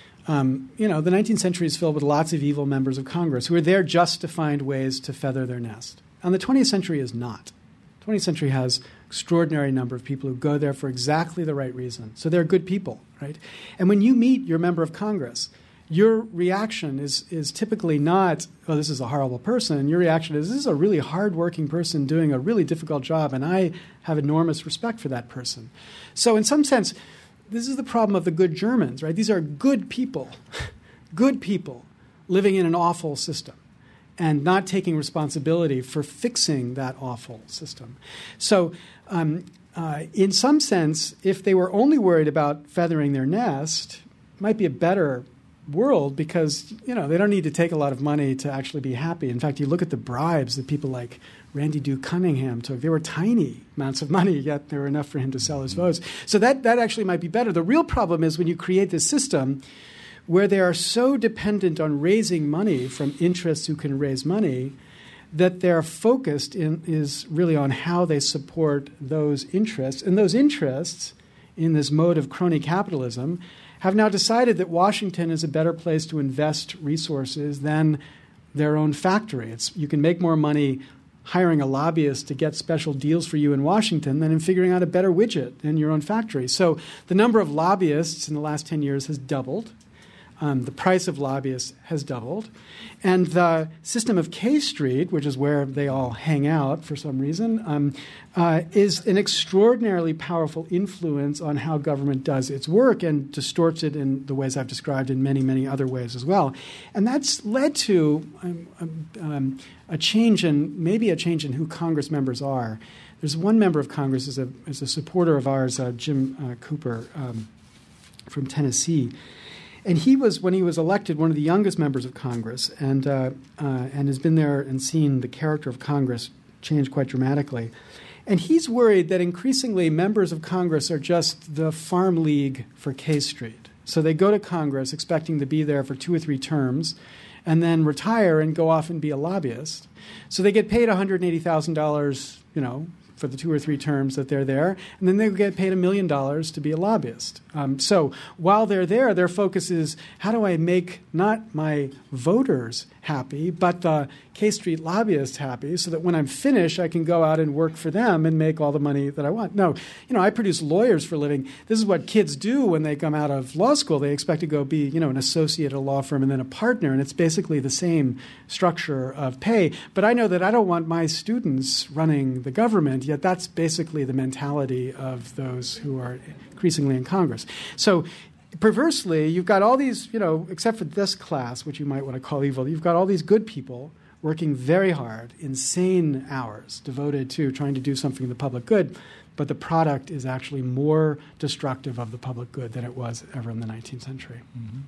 um, you know, the nineteenth century is filled with lots of evil members of Congress who are there just to find ways to feather their nest. And the twentieth century is not. The twentieth century has extraordinary number of people who go there for exactly the right reason. So they're good people, right? And when you meet your member of Congress, your reaction is is typically not, oh, this is a horrible person. Your reaction is, this is a really hardworking person doing a really difficult job, and I have enormous respect for that person. So in some sense, this is the problem of the good Germans, right? These are good people, good people living in an awful system and not taking responsibility for fixing that awful system. So um, uh, in some sense, if they were only worried about feathering their nest, it might be a better world because, you know, they don't need to take a lot of money to actually be happy. In fact, you look at the bribes that people like Randy Duke Cunningham took. They were tiny amounts of money, yet they were enough for him to sell his votes. So that, that actually might be better. The real problem is when you create this system where they are so dependent on raising money from interests who can raise money that they're focused in, is really on how they support those interests. And those interests, in this mode of crony capitalism, have now decided that Washington is a better place to invest resources than their own factory. It's, you can make more money hiring a lobbyist to get special deals for you in Washington than in figuring out a better widget in your own factory. So the number of lobbyists in the last ten years has doubled. Um, the price of lobbyists has doubled. And the system of K Street, which is where they all hang out for some reason, um, uh, is an extraordinarily powerful influence on how government does its work and distorts it in the ways I've described in many, many other ways as well. And that's led to um, um, a change in, maybe a change in who Congress members are. There's one member of Congress is a, is a supporter of ours, uh, Jim uh, Cooper um, from Tennessee. And he was, when he was elected, one of the youngest members of Congress, and uh, uh, and has been there and seen the character of Congress change quite dramatically. And he's worried that increasingly members of Congress are just the farm league for K Street. So they go to Congress expecting to be there for two or three terms and then retire and go off and be a lobbyist. So they get paid one hundred eighty thousand dollars, you know, for the two or three terms that they're there, and then they get paid a million dollars to be a lobbyist. Um, so while they're there, their focus is, how do I make not my voters happy, but the K Street lobbyists happy so that when I'm finished, I can go out and work for them and make all the money that I want. No, you know, I produce lawyers for a living. This is what kids do when they come out of law school. They expect to go be, you know, an associate at a law firm and then a partner, and it's basically the same structure of pay. But I know that I don't want my students running the government, yet that's basically the mentality of those who are increasingly in Congress. So perversely, you've got all these, you know, except for this class, which you might want to call evil, you've got all these good people working very hard, insane hours devoted to trying to do something in the public good, but the product is actually more destructive of the public good than it was ever in the nineteenth century. Mm-hmm.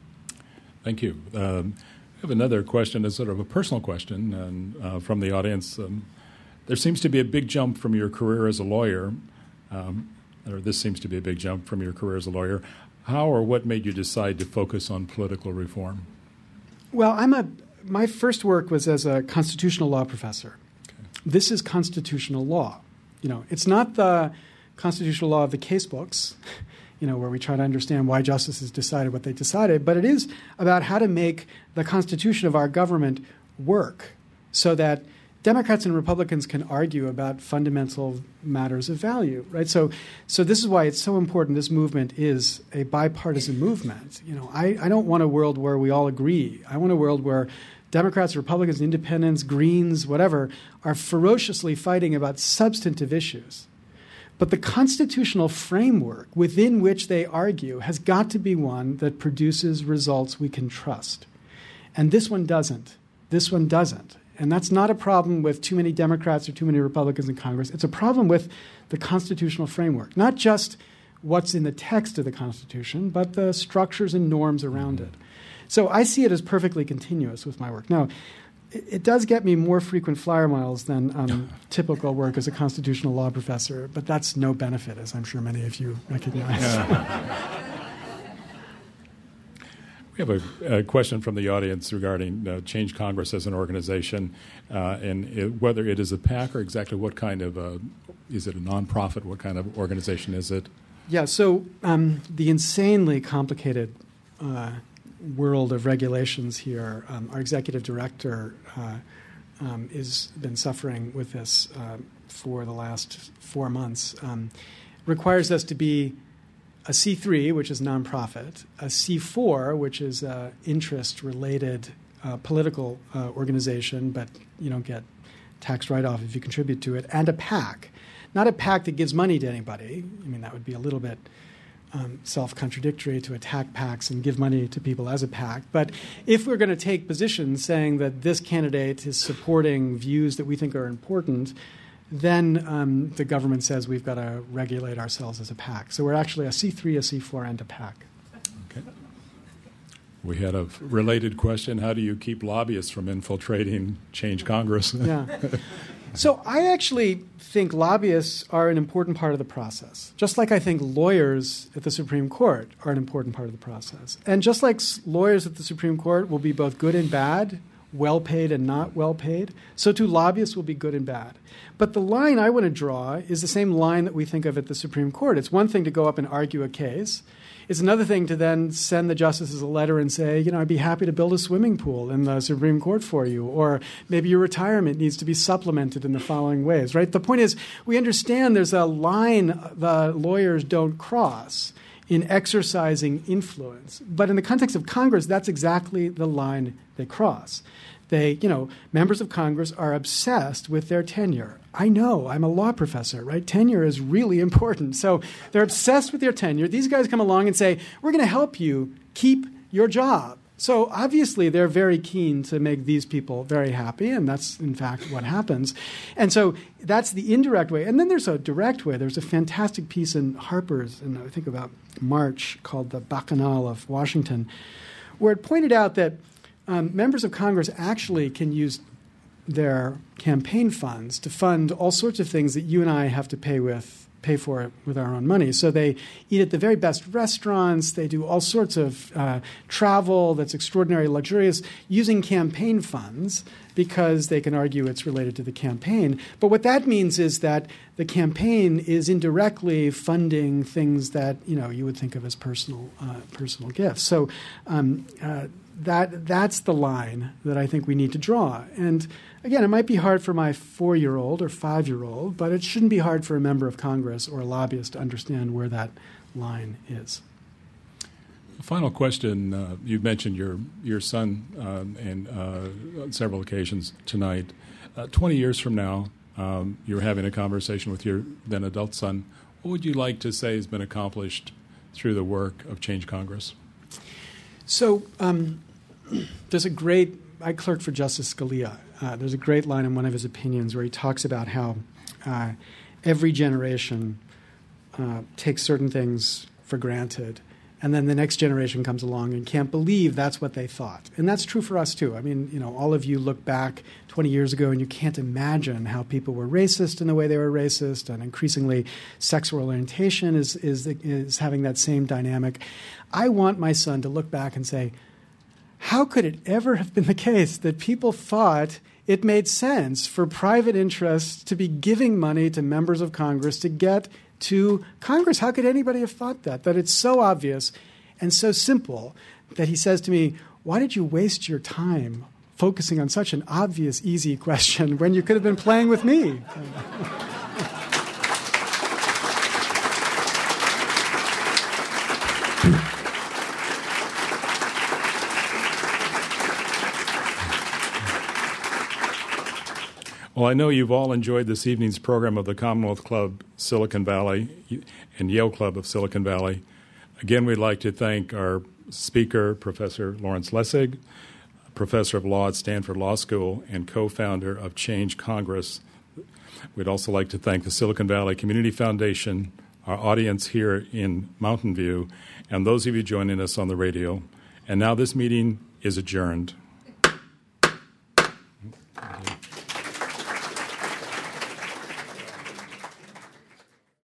Thank you. Um, I have another question, a sort of a personal question and, uh, from the audience. Um, there seems to be a big jump from your career as a lawyer, um, or this seems to be a big jump from your career as a lawyer. How or what made you decide to focus on political reform? Well, I'm a my first work was as a constitutional law professor. Okay. This is constitutional law. You know, it's not the constitutional law of the case books, you know, where we try to understand why justices decided what they decided, but it is about how to make the Constitution of our government work so that Democrats and Republicans can argue about fundamental matters of value, right? So, so this is why it's so important. This movement is a bipartisan movement. You know, I, I don't want a world where we all agree. I want a world where Democrats, Republicans, Independents, Greens, whatever, are ferociously fighting about substantive issues. But the constitutional framework within which they argue has got to be one that produces results we can trust. And this one doesn't. This one doesn't. And that's not a problem with too many Democrats or too many Republicans in Congress. It's a problem with the constitutional framework, not just what's in the text of the Constitution, but the structures and norms around it. So I see it as perfectly continuous with my work. Now, it, it does get me more frequent flyer miles than um, typical work as a constitutional law professor, but that's no benefit, as I'm sure many of you recognize. Yeah. We have a, a question from the audience regarding uh, Change Congress as an organization, uh, and it, whether it is a PAC or exactly what kind of a, is it a nonprofit? What kind of organization is it? Yeah, so um, the insanely complicated uh, world of regulations here, um, our executive director uh, um, has been suffering with this uh, for the last four months, um, requires us to be a C three, which is nonprofit, a C four, which is an interest-related uh, political uh, organization, but you don't get tax write-off if you contribute to it, and a PAC. Not a PAC that gives money to anybody. I mean, that would be a little bit um, self-contradictory to attack PACs and give money to people as a PAC. But if we're going to take positions saying that this candidate is supporting views that we think are important, then um, the government says we've got to regulate ourselves as a PAC. So we're actually a C three, a C four, and a PAC. Okay. We had a related question. How do you keep lobbyists from infiltrating Change Congress? Yeah. So I actually think lobbyists are an important part of the process, just like I think lawyers at the Supreme Court are an important part of the process. And just like lawyers at the Supreme Court will be both good and bad, well-paid and not well-paid, so too lobbyists will be good and bad. But the line I want to draw is the same line that we think of at the Supreme Court. It's one thing to go up and argue a case. It's another thing to then send the justices a letter and say, you know, I'd be happy to build a swimming pool in the Supreme Court for you, or maybe your retirement needs to be supplemented in the following ways, right? The point is, we understand there's a line the lawyers don't cross in exercising influence. But in the context of Congress, that's exactly the line they cross. They, you know, members of Congress are obsessed with their tenure. I know, I'm a law professor, right? Tenure is really important. So they're obsessed with their tenure. These guys come along and say, we're going to help you keep your job. So obviously they're very keen to make these people very happy, and that's, in fact, what happens. And so that's the indirect way. And then there's a direct way. There's a fantastic piece in Harper's, and I think about March, called The Bacchanal of Washington, where it pointed out that Um, members of Congress actually can use their campaign funds to fund all sorts of things that you and I have to pay with, pay for with our own money. So they eat at the very best restaurants. They do all sorts of uh, travel that's extraordinarily luxurious using campaign funds because they can argue it's related to the campaign. But what that means is that the campaign is indirectly funding things that, you know, you would think of as personal uh, personal gifts. So um, uh, that that's the line that I think we need to draw. And again, it might be hard for my four-year-old or five-year-old, but it shouldn't be hard for a member of Congress or a lobbyist to understand where that line is. Final question. Uh, you mentioned your your son um, and uh, on several occasions tonight. Uh, Twenty years from now, um, you're having a conversation with your then adult son. What would you like to say has been accomplished through the work of Change Congress? So um, there's a great. I clerked for Justice Scalia. Uh, there's a great line in one of his opinions where he talks about how uh, every generation uh, takes certain things for granted. And then the next generation comes along and can't believe that's what they thought. And that's true for us, too. I mean, you know, all of you look back twenty years ago and you can't imagine how people were racist in the way they were racist. And increasingly, sexual orientation is, is, is having that same dynamic. I want my son to look back and say, how could it ever have been the case that people thought it made sense for private interests to be giving money to members of Congress to get to Congress? How could anybody have thought that? That it's so obvious and so simple that he says to me, why did you waste your time focusing on such an obvious, easy question when you could have been playing with me? Well, I know you've all enjoyed this evening's program of the Commonwealth Club Silicon Valley and Yale Club of Silicon Valley. Again, we'd like to thank our speaker, Professor Lawrence Lessig, Professor of Law at Stanford Law School and co-founder of Change Congress. We'd also like to thank the Silicon Valley Community Foundation, our audience here in Mountain View, and those of you joining us on the radio. And now this meeting is adjourned.